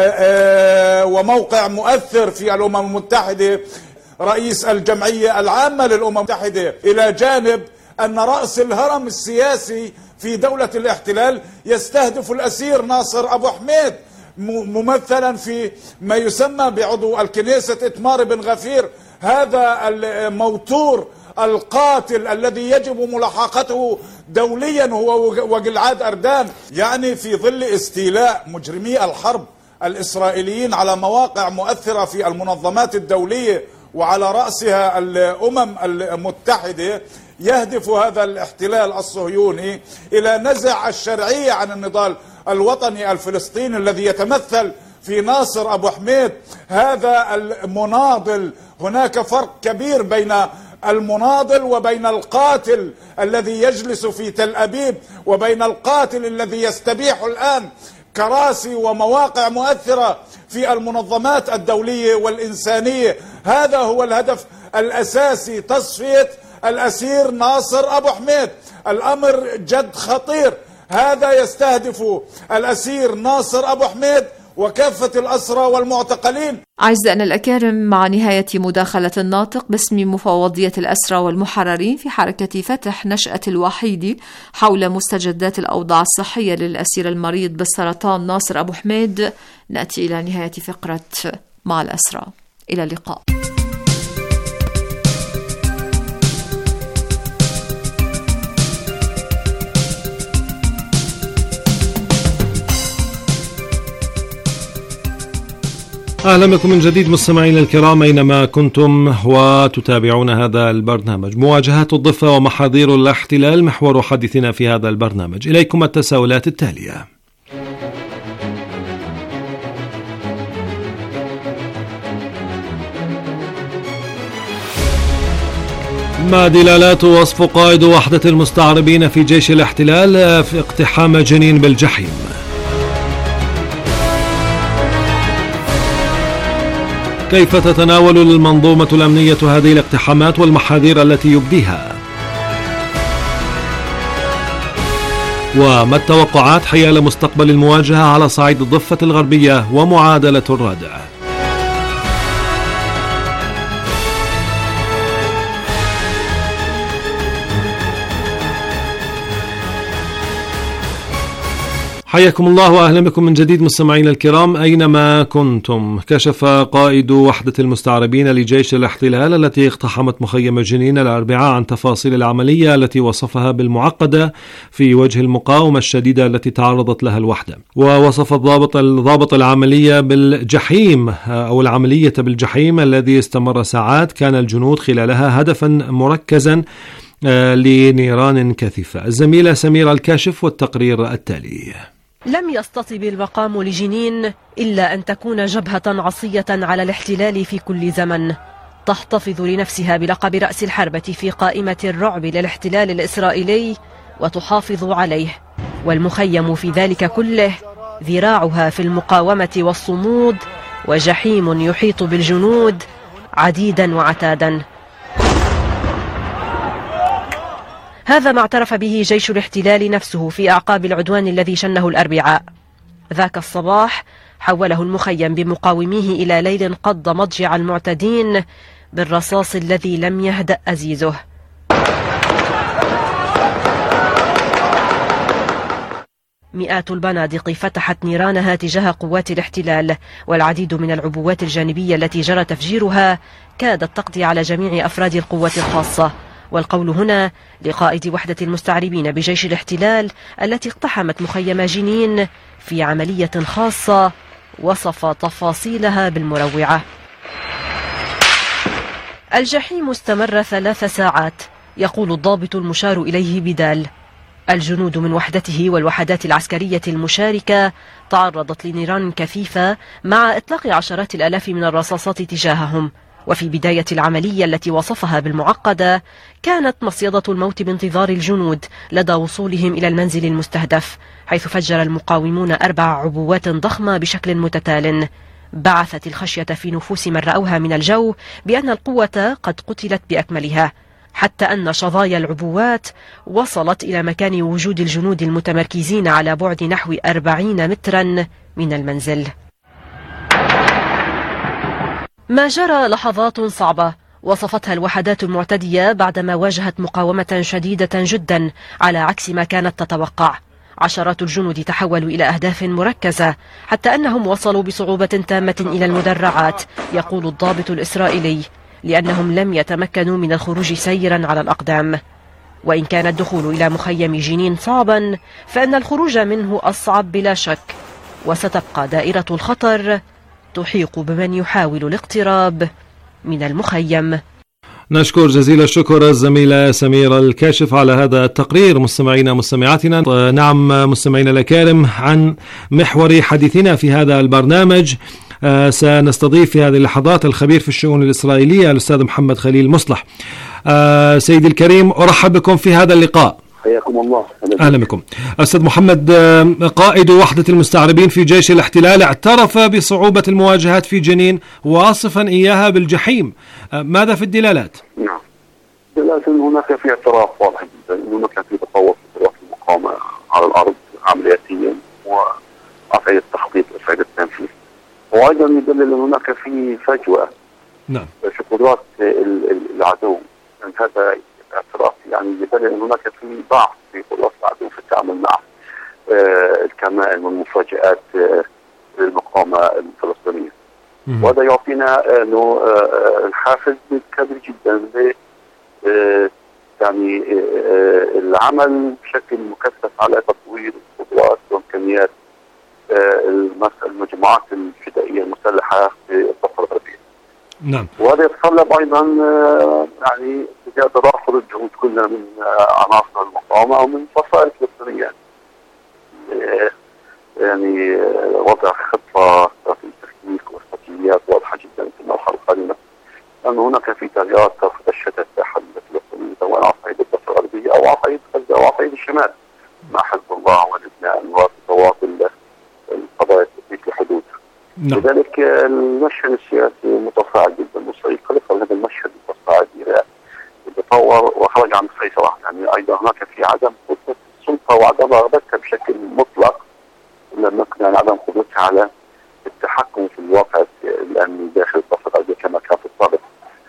وموقع مؤثر في الأمم المتحدة، رئيس الجمعية العامة للأمم المتحدة، إلى جانب أن رأس الهرم السياسي في دولة الاحتلال يستهدف الأسير ناصر أبو حميد، ممثلا في ما يسمى بعضو الكنيسة إتمار بن غفير، هذا الموتور القاتل الذي يجب ملاحقته دوليا هو وجلعاد أردان. يعني في ظل استيلاء مجرمي الحرب الإسرائيليين على مواقع مؤثرة في المنظمات الدولية وعلى رأسها الأمم المتحدة، يهدف هذا الاحتلال الصهيوني إلى نزع الشرعية عن النضال الوطني الفلسطيني الذي يتمثل في ناصر أبو حميد هذا المناضل. هناك فرق كبير بين المناضل وبين القاتل الذي يجلس في تل أبيب وبين القاتل الذي يستبيح الآن كراسي ومواقع مؤثرة في المنظمات الدولية والإنسانية. هذا هو الهدف الأساسي، تصفية الأسير ناصر أبو حميد. الأمر جد خطير، هذا يستهدف الأسير ناصر أبو حميد وكافة الأسرى والمعتقلين. أعزائنا الأكارم، مع نهاية مداخلة الناطق باسم مفوضية الأسرى والمحررين في حركة فتح نشأة الوحيد حول مستجدات الأوضاع الصحية للأسير المريض بالسرطان ناصر أبو حميد، نأتي إلى نهاية فقرة مع الأسرى. إلى اللقاء. أهلا بكم من جديد مستمعينا الكرام أينما كنتم وتتابعون هذا البرنامج. مواجهات الضفة ومحاذير الاحتلال محور حديثنا في هذا البرنامج. إليكم التساؤلات التالية: ما دلالات وصف قائد وحدة المستعربين في جيش الاحتلال في اقتحام جنين بالجحيم؟ كيف تتناول المنظومة الأمنية هذه الاقتحامات والمحاذير التي يبديها؟ وما التوقعات حيال مستقبل المواجهة على صعيد الضفة الغربية ومعادلة الردع؟ حياكم الله وأهلا بكم من جديد مستمعينا الكرام أينما كنتم. كشف قائد وحدة المستعربين لجيش الاحتلال التي اقتحمت مخيم جنين الأربعاء عن تفاصيل العملية التي وصفها بالمعقدة في وجه المقاومة الشديدة التي تعرضت لها الوحدة. ووصف الضابط الضابط العملية بالجحيم أو العملية بالجحيم الذي استمر ساعات كان الجنود خلالها هدفا مركزا لنيران كثيفة. الزميلة سميرة الكاشف والتقرير التالي. لم يستطب المقام لجنين إلا أن تكون جبهة عصية على الاحتلال في كل زمن، تحتفظ لنفسها بلقب رأس الحربة في قائمة الرعب للاحتلال الإسرائيلي وتحافظ عليه، والمخيم في ذلك كله ذراعها في المقاومة والصمود، وجحيم يحيط بالجنود عديدا وعتادا. هذا ما اعترف به جيش الاحتلال نفسه في أعقاب العدوان الذي شنه الأربعاء. ذاك الصباح حوله المخيم بمقاوميه إلى ليل قض مضجع المعتدين بالرصاص الذي لم يهدأ أزيزه. مئات البنادق فتحت نيرانها تجاه قوات الاحتلال، والعديد من العبوات الجانبية التي جرى تفجيرها كادت تقضي على جميع أفراد القوة الخاصة. والقول هنا لقائد وحدة المستعربين بجيش الاحتلال التي اقتحمت مخيم جنين في عملية خاصة وصف تفاصيلها بالمروعة. الجحيم استمر ثلاث ساعات، يقول الضابط المشار إليه بدال. الجنود من وحدته والوحدات العسكرية المشاركة تعرضت لنيران كثيفة مع إطلاق عشرات الآلاف من الرصاصات تجاههم. وفي بداية العملية التي وصفها بالمعقدة كانت مصيدة الموت بانتظار الجنود لدى وصولهم إلى المنزل المستهدف، حيث فجر المقاومون أربع عبوات ضخمة بشكل متتال بعثت الخشية في نفوس من رأوها من الجو بأن القوة قد قتلت بأكملها، حتى أن شظايا العبوات وصلت إلى مكان وجود الجنود المتمركزين على بعد نحو أربعين مترا من المنزل. ما جرى لحظات صعبة وصفتها الوحدات المعتدية بعدما واجهت مقاومة شديدة جدا على عكس ما كانت تتوقع. عشرات الجنود تحولوا إلى أهداف مركزة حتى أنهم وصلوا بصعوبة تامة إلى المدرعات، يقول الضابط الإسرائيلي. لأنهم لم يتمكنوا من الخروج سيرا على الأقدام. وإن كان الدخول إلى مخيم جنين صعبا، فإن الخروج منه أصعب بلا شك، وستبقى دائرة الخطر تحيق بمن يحاول الاقتراب من المخيم. نشكر جزيل الشكر الزميلة سميرة الكاشف على هذا التقرير. مستمعينا مستمعاتنا، نعم مستمعينا الأكارم، عن محور حديثنا في هذا البرنامج آه سنستضيف في هذه اللحظات الخبير في الشؤون الإسرائيلية الأستاذ محمد خليل مصلح. آه سيدي الكريم، أرحب بكم في هذا اللقاء. حياكم الله. أهلا بكم. أستاذ محمد، قائد وحدة المستعربين في جيش الاحتلال اعترف بصعوبة المواجهات في جنين، واصفا إياها بالجحيم. ماذا في الدلالات؟ نعم، دلالات أن هناك في اعتراف واضح جدا أن هناك في تطور في قدرات المقاومة على الأرض عملياتيا وأفعال التخطيط وأفعال التنفيذ، وأيضا يدلل أن هناك في فجوة نعم في قدرات العدو. أن هذا اعتراف يعني يدل أن هناك في ضعف في قدرات العدو في التعامل مع آه الكمائن والمفاجآت آه للمقاومة الفلسطينية، وهذا يعطينا انه آه الحافز كبير جدا ل آه يعني آه العمل بشكل مكثف على تطوير القدرات وامكانيات آه المجموعات الفدائية المسلحة في الضفة الغربية. نعم. وهذا يتطلب ايضا آه يعني تضافر الجهود كلها من آه عناصر المقاومة ومن فصائل فلسطينية، آه يعني آه وضع خطة في التكتيك واستراتيجيات واضحة جدا في المرحلة القادمة، لأن هناك في تغييرات سوف تشهد الساحة الفلسطينية سواء على صعيد الضفة الغربية أو على صعيد غزة أو على صعيد الشمال مع حزب الله ولبنان وتواصل القضايا التثبيت الحدود. نعم. لذلك المشهد السياسي متصاعد جدا، وإسرائيل خلق هذا المشهد المتصاعد إلى يتطور وخرج عن السيطرة. يعني أيضا هناك في عدم قدرة السلطة وعدم رغبتها بشكل مطلق، لم يكن يعني عدم قدرتها على التحكم في الواقع الأمني داخل الضفة الغربية كما كان في السابق.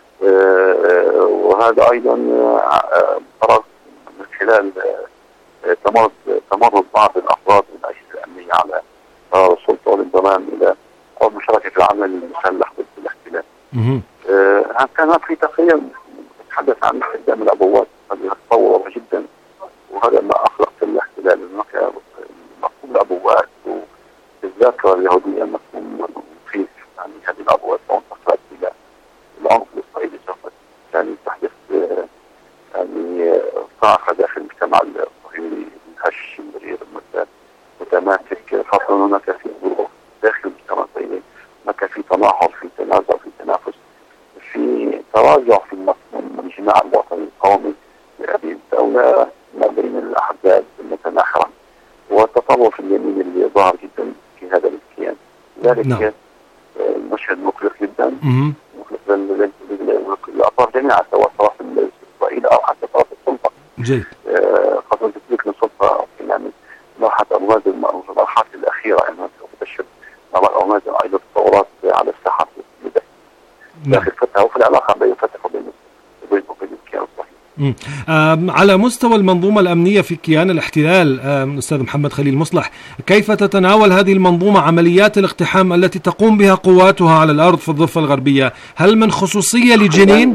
وهذا أيضا برز من خلال تمرد تمرد بعض الأفراد من الأجهزة الأمنية على قرار السلطة والانضمام إلى أو المشاركة في العمل المسلح ضد الاحتلال. كان في تقرير يتحدث عن استخدام العبوات، هذا تطور جدا، وهذا ما أخلق في الاحتلال. هناك مفهوم العبوات والذاكرة اليهودية مفهوم مخيف، يعني هذه العبوات انتقلت إلى العنف الإسرائيلي سوف يعني تحدث يعني صاعقة داخل المجتمع الصهيوني، الهش المرير متماسك، خاصة هناك في ظروف داخل المجتمع الصهيوني، هناك في تناحر، في تنازع، في تنافس، في تراجع في المفهوم الجماع الوطني القومي لهذه الدولة ما بين الأحزاب المتناحرة، والتطور في اليمين اللي ظهر جدا في هذا الكيان. لذلك نعم. المشهد مقلق جدا، مقلق للأطراف جميعا سواء طرف إسرائيل أو حتى طرف السلطة. جيد. خاصة تسليك السلطة يعني مرحلة أرماز المرحلة الأخيرة، يعني سوف تشهد أرماز أيضا تطورات على الساحة داخل فتح وفي العلاقة بين فتح وبين وبين الكيان الصهيوني. على مستوى المنظومة الأمنية في كيان الاحتلال، أستاذ محمد خليل مصلح، كيف تتناول هذه المنظومة عمليات الاقتحام التي تقوم بها قواتها على الأرض في الضفة الغربية؟ هل من خصوصية لجنين؟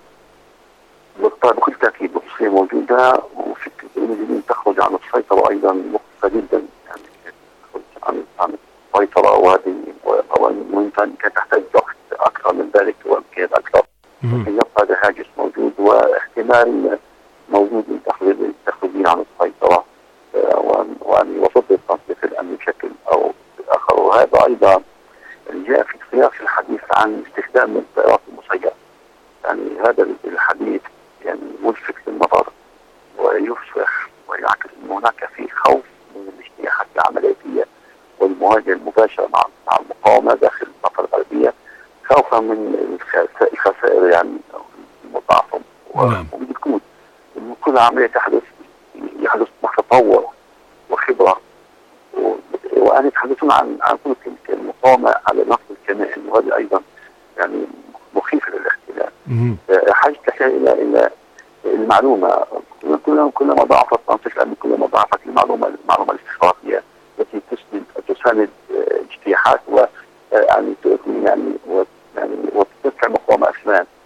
بكل تأكيد خصوصية موجودة، وفكرة أن جنين تخرج عن السيطرة أيضا مخيفة جدا، يعني تخرج عن عن السيطرة، وهذه وإن كانت تحتاج وقت أكثر من ذلك وإمكانيات أكثر، لكن يبقى هذا هاجس موجود واحتمال موجود لتخريج التخرجين عن السيطرة وأن وصلت التنسيق الأمني بشكل أو بآخر. وهذا أيضا جاء في سياق الحديث عن استخدام الطائرات المسيرة، يعني هذا الحديث يعني ملفت للنظر ويفرح ويعكس أن هناك في خوف من الاجتياحات العملياتية والمواجهة المباشرة مع مع المقاومة داخل الضفة الغربية، خوفا من الخسائر يعني المضاعفة وبالكود من كل عملية تحدث يحدث مع تطور وخبرة، وأن يتحدثون عن عن كل المقاومة على نفس الكنائن، وهذا أيضا يعني مخيف للاحتلال. حاجتك إلى إلى المعلومة، كلما كلما ضعفت التنسيق الأمني كلما ضعفت المعلومة المعلومة الاستخباراتية التي تسند تساند اجتياحات و يعني يعني يعني وتدفع مقاومة أسنان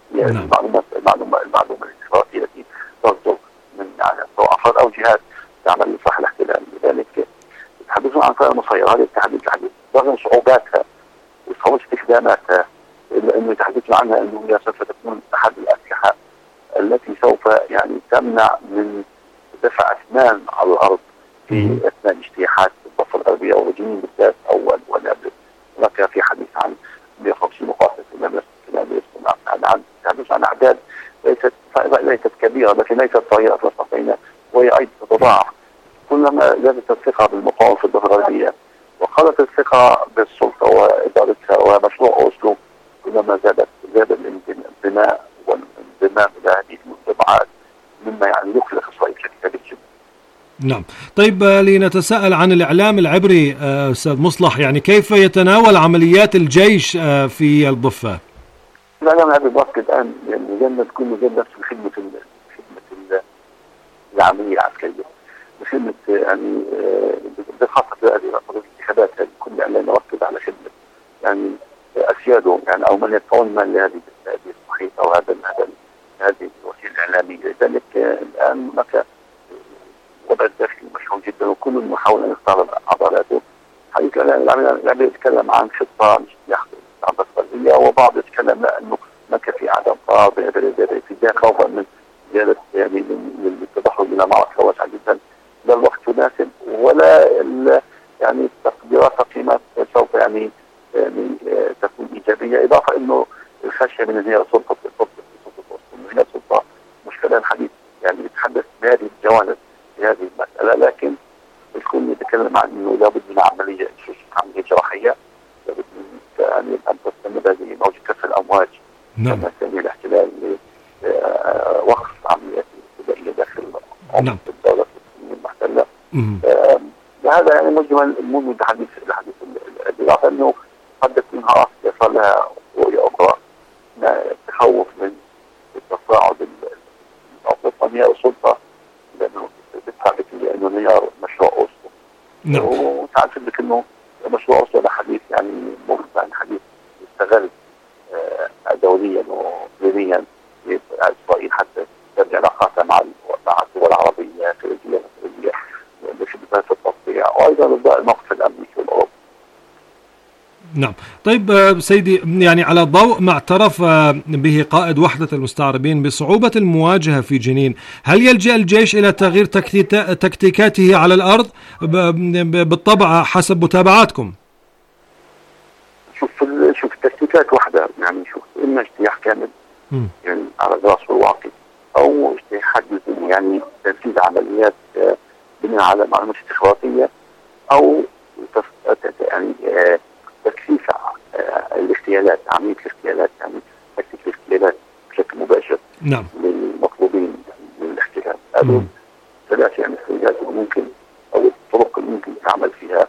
يعني نعم. المعلومات المعلومة المعلومة الاستخباراتية التي تصدر من يعني سواء أفراد أو جهات تعمل لصالح الاحتلال. لذلك يتحدثون عن قناة مسيرة. هذه التحديث الحديث رغم صعوباتها وصعوبة استخداماتها إلا أنه يتحدثون عنها أنه هي سوف تكون أحد الأسلحة التي سوف يعني تمنع من دفع أثمان على الأرض في أثناء اجتياحات الضفة الغربية وجنين بالذات أول ونابلس. هناك في حديث عن مئة وخمسين مقاتل في نابلس في نابلس عن تحدث عن أعداد ليست ليست كبيرة لكن ليست صغيرة في الصفين وهي أيضا تتضاعف. كلما زادت الثقة بالمقاومة في الضفة الغربية وقلت الثقة بالسلطة وإدارتها ومشروع أوسلو كلما زادت زاد الانتماء والانضمام إلى هذه المجتمعات مما يعني يخلق إسرائيل بشكل كبير جدا. نعم. طيب لنتساءل عن الإعلام العبري أستاذ مصلح، يعني كيف يتناول عمليات الجيش في الضفة؟ الإعلام العبري باقي الآن يعني مجند كل مجند في خدمة خدمة العملية العسكرية بخدمة يعني بخاصة هذه الانتخابات. كل إعلام يركز على خدمة يعني أسياده يعني أو من يتولى لهذه الصحيفة أو هذا هذا هذه الوسيلة الإعلامية. لذلك الآن هناك وضع الداخلي مشهور جدا وكل محاول أن يختار عضلاته. حديث الإعلام يتكلم عن خطة لاجتياح الضفة الغربية وبعض يتكلم أنه هناك في عدم قرار بهذا الاتجاه خوفا من زيادة يعني من التدخل إلى معركة واسعة جدا. لا الوقت يناسب ولا يعني تقديرات تقييمات سوف يعني يعني تكون إيجابية. إضافة إنه الخشية من هي سلطة سلطة سلطة هي سلطة مشكلة. الحديث يعني يتحدث بهذه الجوانب في هذه المسألة لكن الكل يتكلم عن إنه لابد من عملية عملية جراحية لابد من يعني أن تستمر هذه موجة كف الأمواج كما سمي الاحتلال لوقف عمليات الابتدائية داخل نعم. الدولة المحتلة. هذا يعني مجمل مجمل الحديث الحديث بالإضافة أنه قد تكون خلاص يصل لها رؤية أخرى تخوف من التصاعد الأوسط هي السلطة لأنه بتثبت لأنه هي مشروع أوسلو. نعم. وتعرف لك أنه مشروع أوسلو ده حديث يعني مختلف عن حديث يستغل دوليا وإقليميا إسرائيل حتى ترجع علاقاتها مع مع الدول العربية الخليجية والخليجية بشبكات التطبيع وأيضا إبداء الموقف الأمريكي والأوروبي. نعم. طيب سيدي، يعني على ضوء ما اعترف به قائد وحدة المستعربين بصعوبة المواجهة في جنين، هل يلجأ الجيش إلى تغيير تكتيكاته على الأرض بالطبع حسب متابعاتكم؟ شوف شوف التكتيكات واحدة يعني شوف إما اجتياح كامل م. يعني على رأس الواقع أو اجتياحات جزئية يعني تنفيذ عمليات بناء على معلومات استخباراتية أو يعني تكثيف الاغتيالات عملية الاغتيالات يعني تكثيف الاغتيالات بشكل مباشر نعم. للمطلوبين من الاحتلال. هذه ثلاث يعني استراتيجيات ممكن أو الطرق اللي ممكن تعمل فيها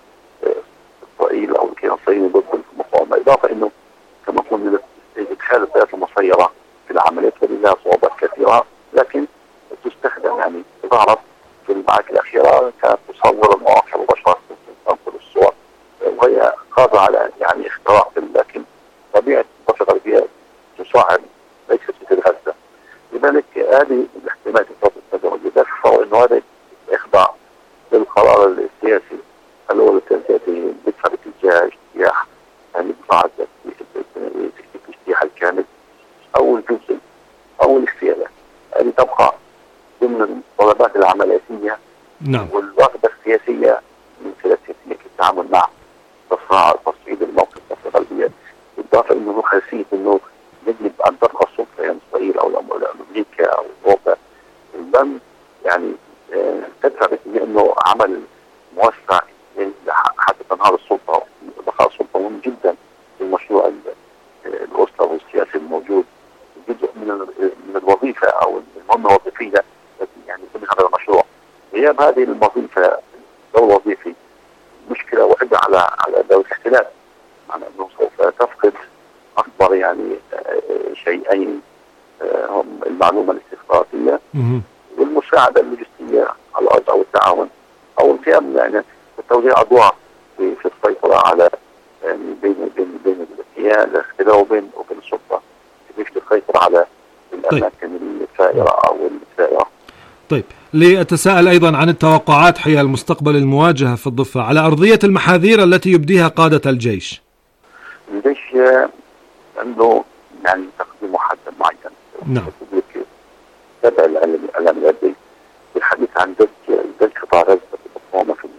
إسرائيل أو الكيان الصهيوني ضد المقاومة. إضافة إنه كما قلنا إدخال الطائرات المسيرة في العمليات ولله صعوبات كثيرة لكن تستخدم يعني ظهرت في المعارك الأخيرة كانت تصور المواقع مباشرة تنقل الصور وهي قادرة على يعني اختراق لكن طبيعة الضفة الغربية تصاعد ليست مثل غزة. لذلك هذه الاحتمالات التدرج يدفع إنه هذا إخضاع للقرار السياسي الأول التنسيقي بدفع باتجاه اجتياح يعني بدفع تكتيك الاجتياح الكامل أو الجزء أو الاغتيالات. هذه تبقى ضمن طلبات العملياتية نعم. والرغبة السياسية من خلال السياسية في التعامل مع تصاعد تصعيد الموقف الضفة الغربية. بالإضافة إنه خلفية إنه يجب أن تبقى السلطة يعني إسرائيل أو أمريكا أو أوروبا لم يعني تدفع باتجاه إنه عمل موسع حتى تنهار السلطة. بقاء السلطة مهم جدا في المشروع الأسرة والسياسي الموجود جزء من من الوظيفة أو المهمة الوظيفية التي يعني ضمن هذا المشروع. غياب هذه الوظيفة دور وظيفي مشكلة واحدة على على دولة الاحتلال معنى أنه سوف تفقد أكبر يعني شيئين هم المعلومة الاستخباراتية والمساعدة اللوجستية على الأرض أو التعاون أو القيام يعني بتوزيع أدوار في في السيطرة على يعني بين بين بين الاختيار الاختلاف وبين وبين السلطة في السيطرة على الأماكن طيب. الثائرة أو الثائرة. طيب، لأتساءل أيضا عن التوقعات حيال المستقبل المواجهة في الضفة على أرضية المحاذير التي يبديها قادة الجيش. الجيش عنده يعني تقديم محدد معين. نعم. تبع العمليات دي. الحديث عن دج قطاع غزة في في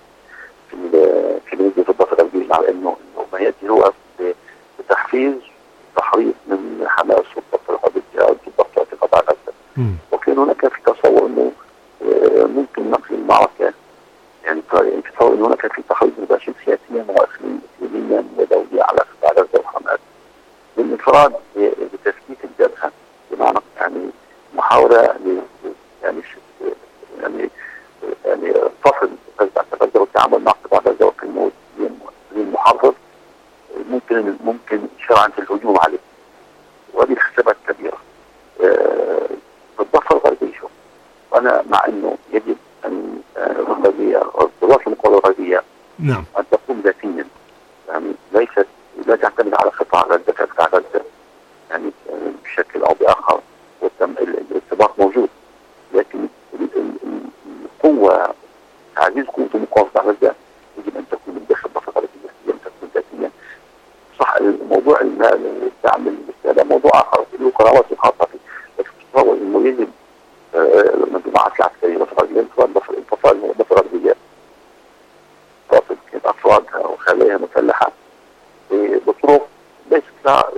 في في في الضفة الغربية، على إنه ما يأتي هو بتحفيز تحريض من حماس والضفة الغربية والضفة في قطاع غزة. وكان هناك في تصور إنه ممكن نقل المعركة، يعني في تصور إنه هناك في تحريض مباشر سياسيا وإقليميا ودوليا على قطاع غزة وحماس بالانفراد بتثبيت الجبهة، بمعنى يعني محاولة يعني يعني يعني فصل غزة والتعامل مع قطاع غزة وكلمة المحافظ ممكن ممكن شرعا في الهجوم عليه، وهذه الحسابات كبيرة. بالضفة الغربية شوف أنا مع إنه يجب أن الغربية قوات المقاومة الغربية نعم أن تقوم ذاتيا، يعني ليست لا تعتمد على قطاع غزة كقطاع غزة يعني بشكل أو بآخر، والارتباط موجود، لكن القوة تعزيز قوة المقاومة قطاع غزة يجب أن تكون من داخل الضفة الغربية، يجب أن تكون ذاتيا. صح الموضوع الدعم هذا موضوع آخر له قرارات خاصة فيه، لكن تصور إنه يجب المجموعات العسكرية والغربية الضفة الضفة الغربية تصل أفرادها وخلاياها مسلحة بطرق ليست لها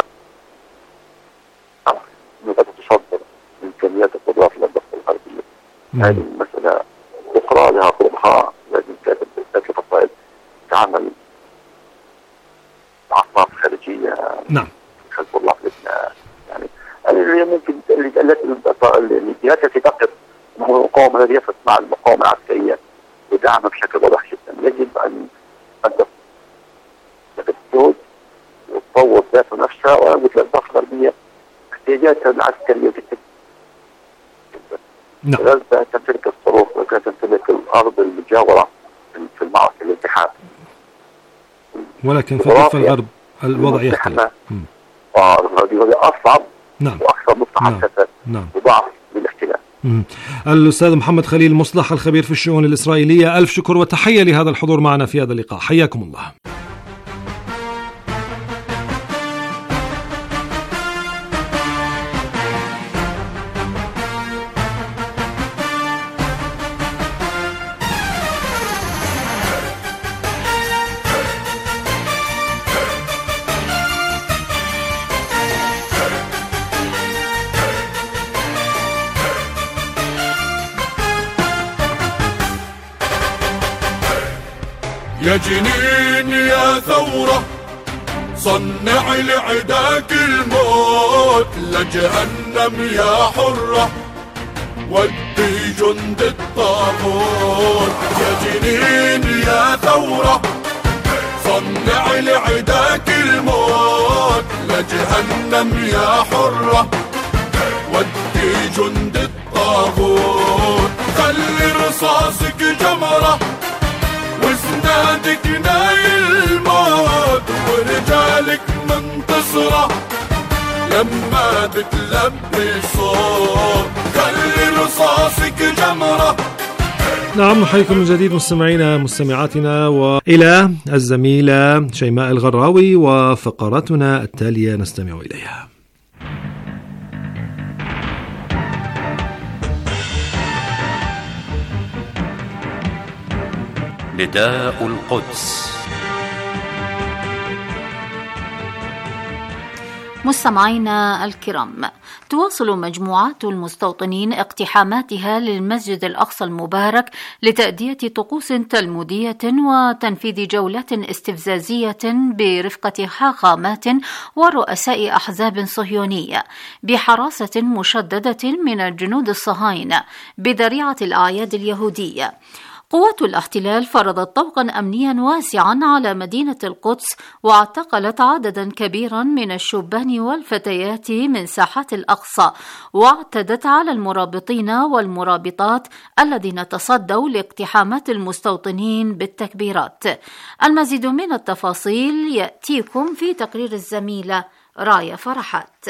تصدر إمكانيات القدرات للضفة الغربية. هذه المسألة أخرى لها طرقها، لازم كاتب الطائف تعمل مع أطراف خارجية. نعم. حزب الله يعني اللي ممكن الجهات التي تقف مع المقاومة الذي يفت مع المقاومة العسكرية ودعمها بشكل واضح جدا. يجب أن تجهد وتطور ذات نفسها، وأقول للضفة الغربية احتياجاتها العسكرية جدا. نعم. غزة تمتلك الصاروخ وكانت تمتلك الأرض المجاورة في المعركة الاتحاد، ولكن في الضفة الغرب الوضع يختلف. اه هذه أصعب. نعم. وأكثر متحسسة. نعم. وضعف للاحتلال. الأستاذ محمد خليل مصلح الخبير في الشؤون الإسرائيلية، ألف شكر وتحية لهذا الحضور معنا في هذا اللقاء، حياكم الله. يا جنين يا ثورة صنع لعداك الموت، لجهنم يا حرة ودي جند الطاغوت. يا جنين يا ثورة صنع لعداك الموت، لجهنم يا حرة ودي جند الطاغوت. خلي رصاصك جمرة وسنادك نايل الموت، ورجالك منتصرة لما بتلبي صوت. خلي رصاصك جمرة. نعم، نحييكم من جديد مستمعينا مستمعاتنا، وإلى الزميلة شيماء الغراوي وفقراتنا التالية نستمع إليها. نداء القدس. مستمعينا الكرام، تواصل مجموعات المستوطنين اقتحاماتها للمسجد الأقصى المبارك لتأدية طقوس تلمودية وتنفيذ جولات استفزازية برفقة حاخامات ورؤساء أحزاب صهيونية بحراسة مشددة من الجنود الصهاينة بذريعة الأعياد اليهودية. قوات الاحتلال فرضت طوقا أمنيا واسعا على مدينة القدس واعتقلت عددا كبيرا من الشبان والفتيات من ساحات الأقصى، واعتدت على المرابطين والمرابطات الذين تصدوا لاقتحامات المستوطنين بالتكبيرات. المزيد من التفاصيل يأتيكم في تقرير الزميلة راية فرحات.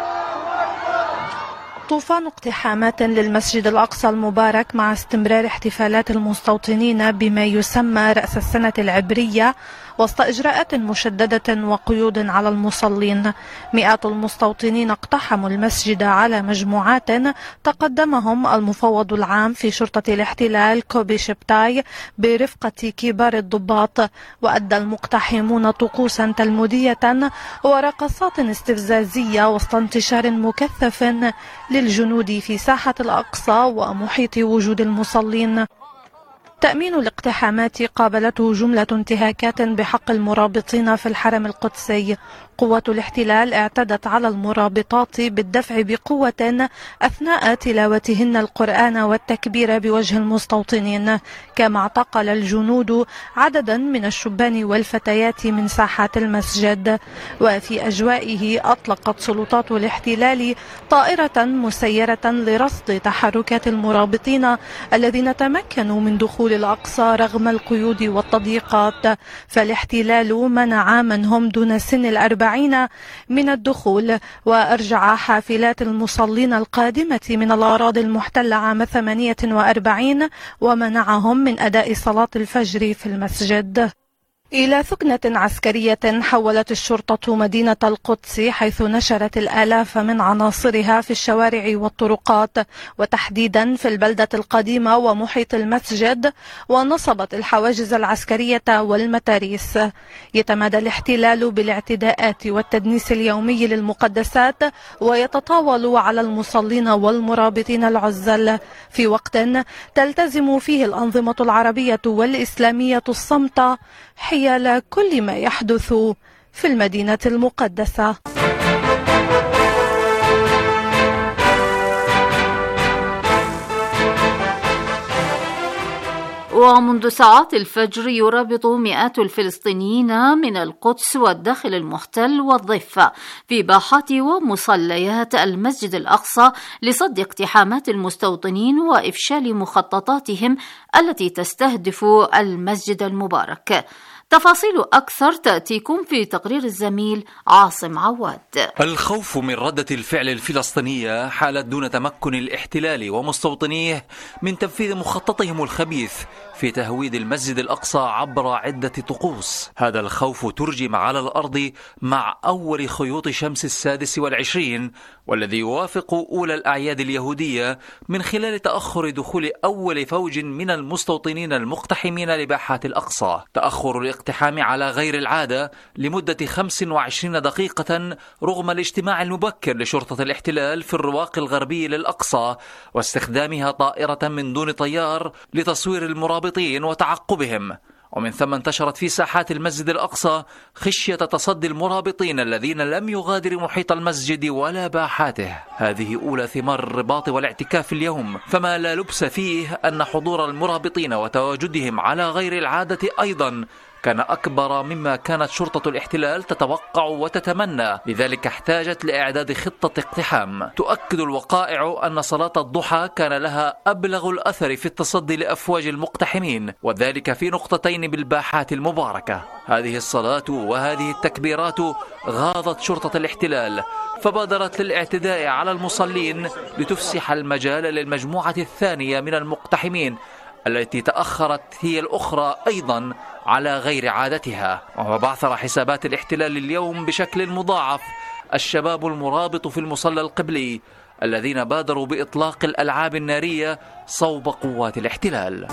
طوفان اقتحامات للمسجد الأقصى المبارك مع استمرار احتفالات المستوطنين بما يسمى رأس السنة العبرية وسط إجراءات مشددة وقيود على المصلين. مئات المستوطنين اقتحموا المسجد على مجموعات تقدمهم المفوض العام في شرطة الاحتلال كوبي شبتاي برفقة كبار الضباط، وأدى المقتحمون طقوسا تلمودية ورقصات استفزازية وسط انتشار مكثف للجنود في ساحة الأقصى ومحيط وجود المصلين. تأمين الاقتحامات قابلته جملة انتهاكات بحق المرابطين في الحرم القدسي. قوة الاحتلال اعتدت على المرابطات بالدفع بقوة أثناء تلاوتهن القرآن والتكبير بوجه المستوطنين، كما اعتقل الجنود عددا من الشبان والفتيات من ساحات المسجد. وفي أجوائه أطلقت سلطات الاحتلال طائرة مسيرة لرصد تحركات المرابطين الذين تمكنوا من دخول الأقصى رغم القيود والتضييقات، فالاحتلال منع من هم دون سن الأربعين من الدخول، وأرجع حافلات المصلين القادمة من الأراضي المحتلة عام ثمانية وأربعين ومنعهم من أداء صلاة الفجر في المسجد. إلى ثكنة عسكرية حولت الشرطة مدينة القدس، حيث نشرت الآلاف من عناصرها في الشوارع والطرقات، وتحديدا في البلدة القديمة ومحيط المسجد، ونصبت الحواجز العسكرية والمتاريس. يتمادى الاحتلال بالاعتداءات والتدنيس اليومي للمقدسات، ويتطاول على المصلين والمرابطين العزل في وقت تلتزم فيه الأنظمة العربية والإسلامية الصمت حيال كل ما يحدث في المدينة المقدسة. ومنذ ساعات الفجر يرابط مئات الفلسطينيين من القدس والداخل المحتل والضفة في باحات ومصليات المسجد الأقصى لصد اقتحامات المستوطنين وإفشال مخططاتهم التي تستهدف المسجد المبارك. تفاصيل أكثر تأتيكم في تقرير الزميل عاصم عواد. الخوف من ردة الفعل الفلسطينية حالت دون تمكن الاحتلال ومستوطنيه من تنفيذ مخططهم الخبيث في تهويد المسجد الأقصى عبر عدة طقوس. هذا الخوف ترجم على الأرض مع أول خيوط شمس السادس والعشرين، والذي يوافق أولى الأعياد اليهودية، من خلال تأخر دخول أول فوج من المستوطنين المقتحمين لباحات الأقصى. تأخر الاقتحام على غير العادة لمدة خمس وعشرين دقيقة رغم الاجتماع المبكر لشرطة الاحتلال في الرواق الغربي للأقصى، واستخدامها طائرة من دون طيار لتصوير المرابطين وتعقبهم. ومن ثم انتشرت في ساحات المسجد الأقصى خشية تصدي المرابطين الذين لم يغادروا محيط المسجد ولا باحاته. هذه أولى ثمار الرباط والاعتكاف اليوم، فما لا لبس فيه أن حضور المرابطين وتواجدهم على غير العادة أيضا كان أكبر مما كانت شرطة الاحتلال تتوقع وتتمنى. لذلك احتاجت لإعداد خطة اقتحام. تؤكد الوقائع أن صلاة الضحى كان لها أبلغ الأثر في التصدي لأفواج المقتحمين، وذلك في نقطتين بالباحات المباركة. هذه الصلاة وهذه التكبيرات غاضت شرطة الاحتلال، فبادرت للاعتداء على المصلين لتفسح المجال للمجموعة الثانية من المقتحمين التي تأخرت هي الأخرى أيضا على غير عادتها. وبعثر حسابات الاحتلال اليوم بشكل مضاعف الشباب المرابط في المصلى القبلي الذين بادروا بإطلاق الألعاب النارية صوب قوات الاحتلال.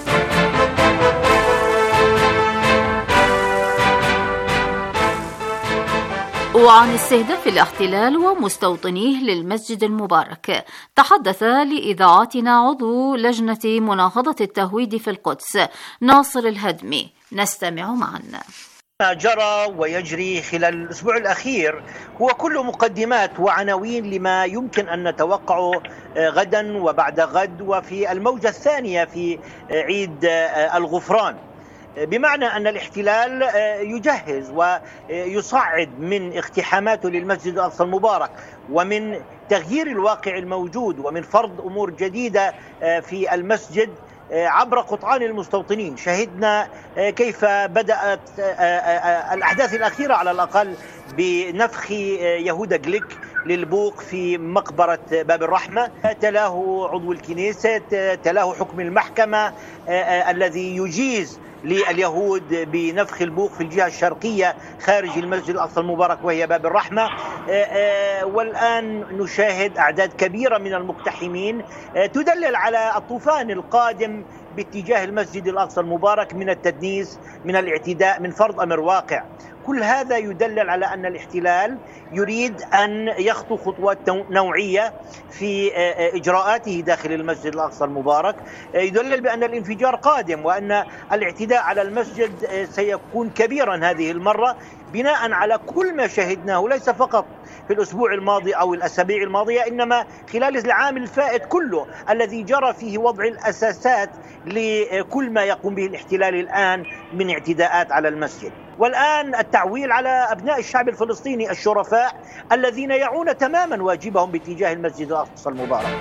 وعن استهداف الاحتلال ومستوطنيه للمسجد المبارك تحدث لإذاعتنا عضو لجنة مناهضة التهويد في القدس ناصر الهدمي. نستمع معا. ما جرى ويجري خلال الأسبوع الأخير هو كل مقدمات وعناوين لما يمكن أن نتوقعه غدا وبعد غد وفي الموجة الثانية في عيد الغفران، بمعنى أن الاحتلال يجهز ويصعد من اقتحاماته للمسجد الأقصى المبارك ومن تغيير الواقع الموجود ومن فرض أمور جديدة في المسجد عبر قطعان المستوطنين. شهدنا كيف بدأت الأحداث الأخيرة على الأقل بنفخ يهودا جليك للبوق في مقبرة باب الرحمة، تلاه عضو الكنيسة، تلاه حكم المحكمة الذي يجيز لليهود بنفخ البوق في الجهة الشرقية خارج المسجد الأقصى المبارك وهي باب الرحمة. والآن نشاهد أعداد كبيرة من المقتحمين تدلل على الطوفان القادم باتجاه المسجد الأقصى المبارك من التدنيس، من الاعتداء، من فرض أمر واقع. كل هذا يدلل على أن الاحتلال يريد أن يخطو خطوات نوعية في إجراءاته داخل المسجد الأقصى المبارك، يدلل بأن الانفجار قادم وأن الاعتداء على المسجد سيكون كبيرا هذه المرة، بناء على كل ما شهدناه ليس فقط في الأسبوع الماضي أو الأسابيع الماضية، إنما خلال العام الفائت كله الذي جرى فيه وضع الأساسات لكل ما يقوم به الاحتلال الآن من اعتداءات على المسجد. والآن التعويل على أبناء الشعب الفلسطيني الشرفاء الذين يعون تماما واجبهم باتجاه المسجد الأقصى المبارك.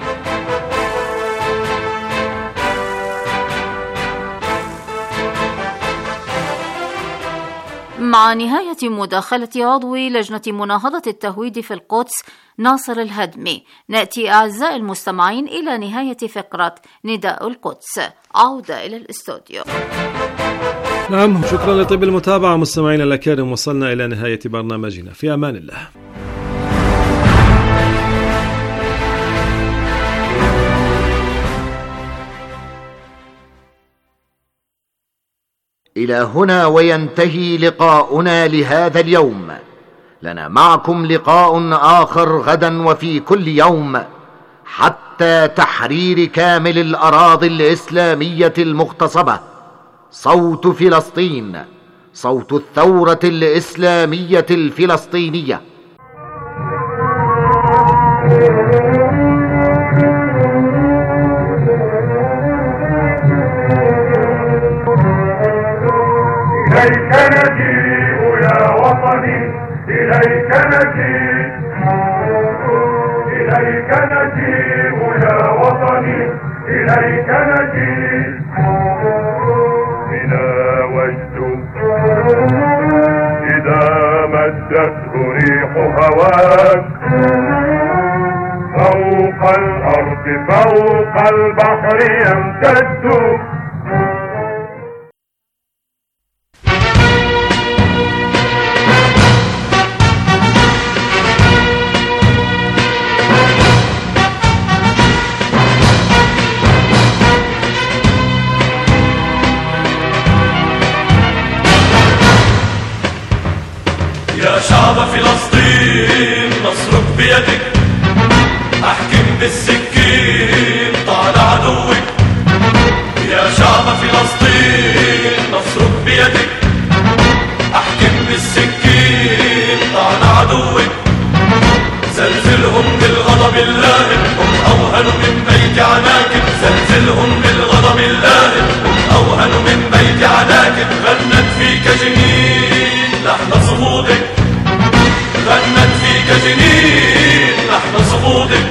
مع نهاية مداخلة عضو لجنة مناهضة التهويد في القدس ناصر الهدمي، نأتي أعزائي المستمعين إلى نهاية فقرة نداء القدس. عودة إلى الاستوديو. نعم، شكرا لطيب المتابعة مستمعينا الأكارم، وصلنا إلى نهاية برنامجنا، في أمان الله. إلى هنا وينتهي لقاؤنا لهذا اليوم. لنا معكم لقاء آخر غدا وفي كل يوم حتى تحرير كامل الأراضي الإسلامية المغتصبة. صوت فلسطين، صوت الثورة الإسلامية الفلسطينية. إليك نجيء يا وطني، إليك نجيء، إليك نجيء يا وطني، إليك نجيء. بنا وجد إذا مدته ريح هواك فوق الأرض فوق البحر يمتد. يا شعب فلسطين نصرك بيدك، احكم بالسكين طال عدوك. يا شعب فلسطين نصرك بيدك، احكم بالسكين طال عدوك. زلزلهم بالغضب اللائم، هم اوهن من بيت عناكب. زلزلهم بالغضب اللائم، هم اوهن من بيت عناكب. غنت فيك جنين لحن صمودك، غنت فيك جنين لحن صمودك.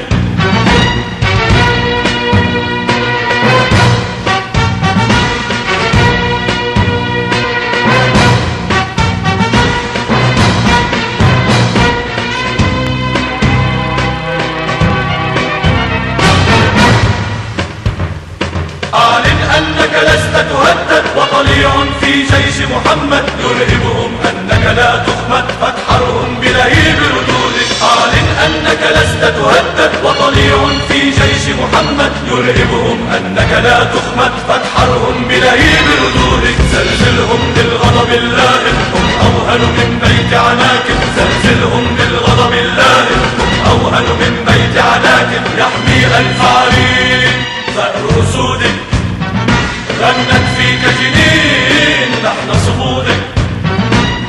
أعلن أنك لست تهدد، وطليع في جيش محمد يرهبهم أنك لا تخمد، فتحرهم بلهيب ردودك. أعلن أنك لست تهدد، وطليع في جيش محمد يرهبهم أنك لا تخمد، فتحرهم بلهيب ردودك. زلزلهم بالغضب اللائم، هم أوهن من بيت عناكب. زلزلهم بالغضب اللائم، هم أوهن من بيت عناكب. يحمي ألف عرين ثأر أسودك، غنت فيك جنين لحن صمودك.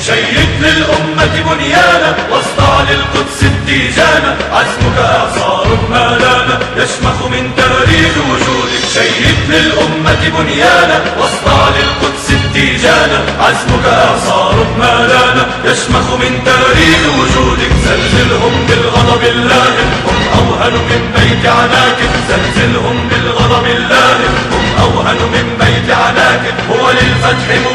شيد للأمة بنيانا واصدع للقدس التيجانا، عزمك إعصار ما لانا يشمخ من تاريخ وجودك. شيد للأمة بنيانا واصدع للقدس التيجانا، عزمك إعصار ما لانا يشمخ من تاريخ وجودك. زلزلهم بالغضب اللائم هم أوهن من بيت عناك، زلزلهم بالغضب اللائم هم أوهن من بيت عناك. هو للفتح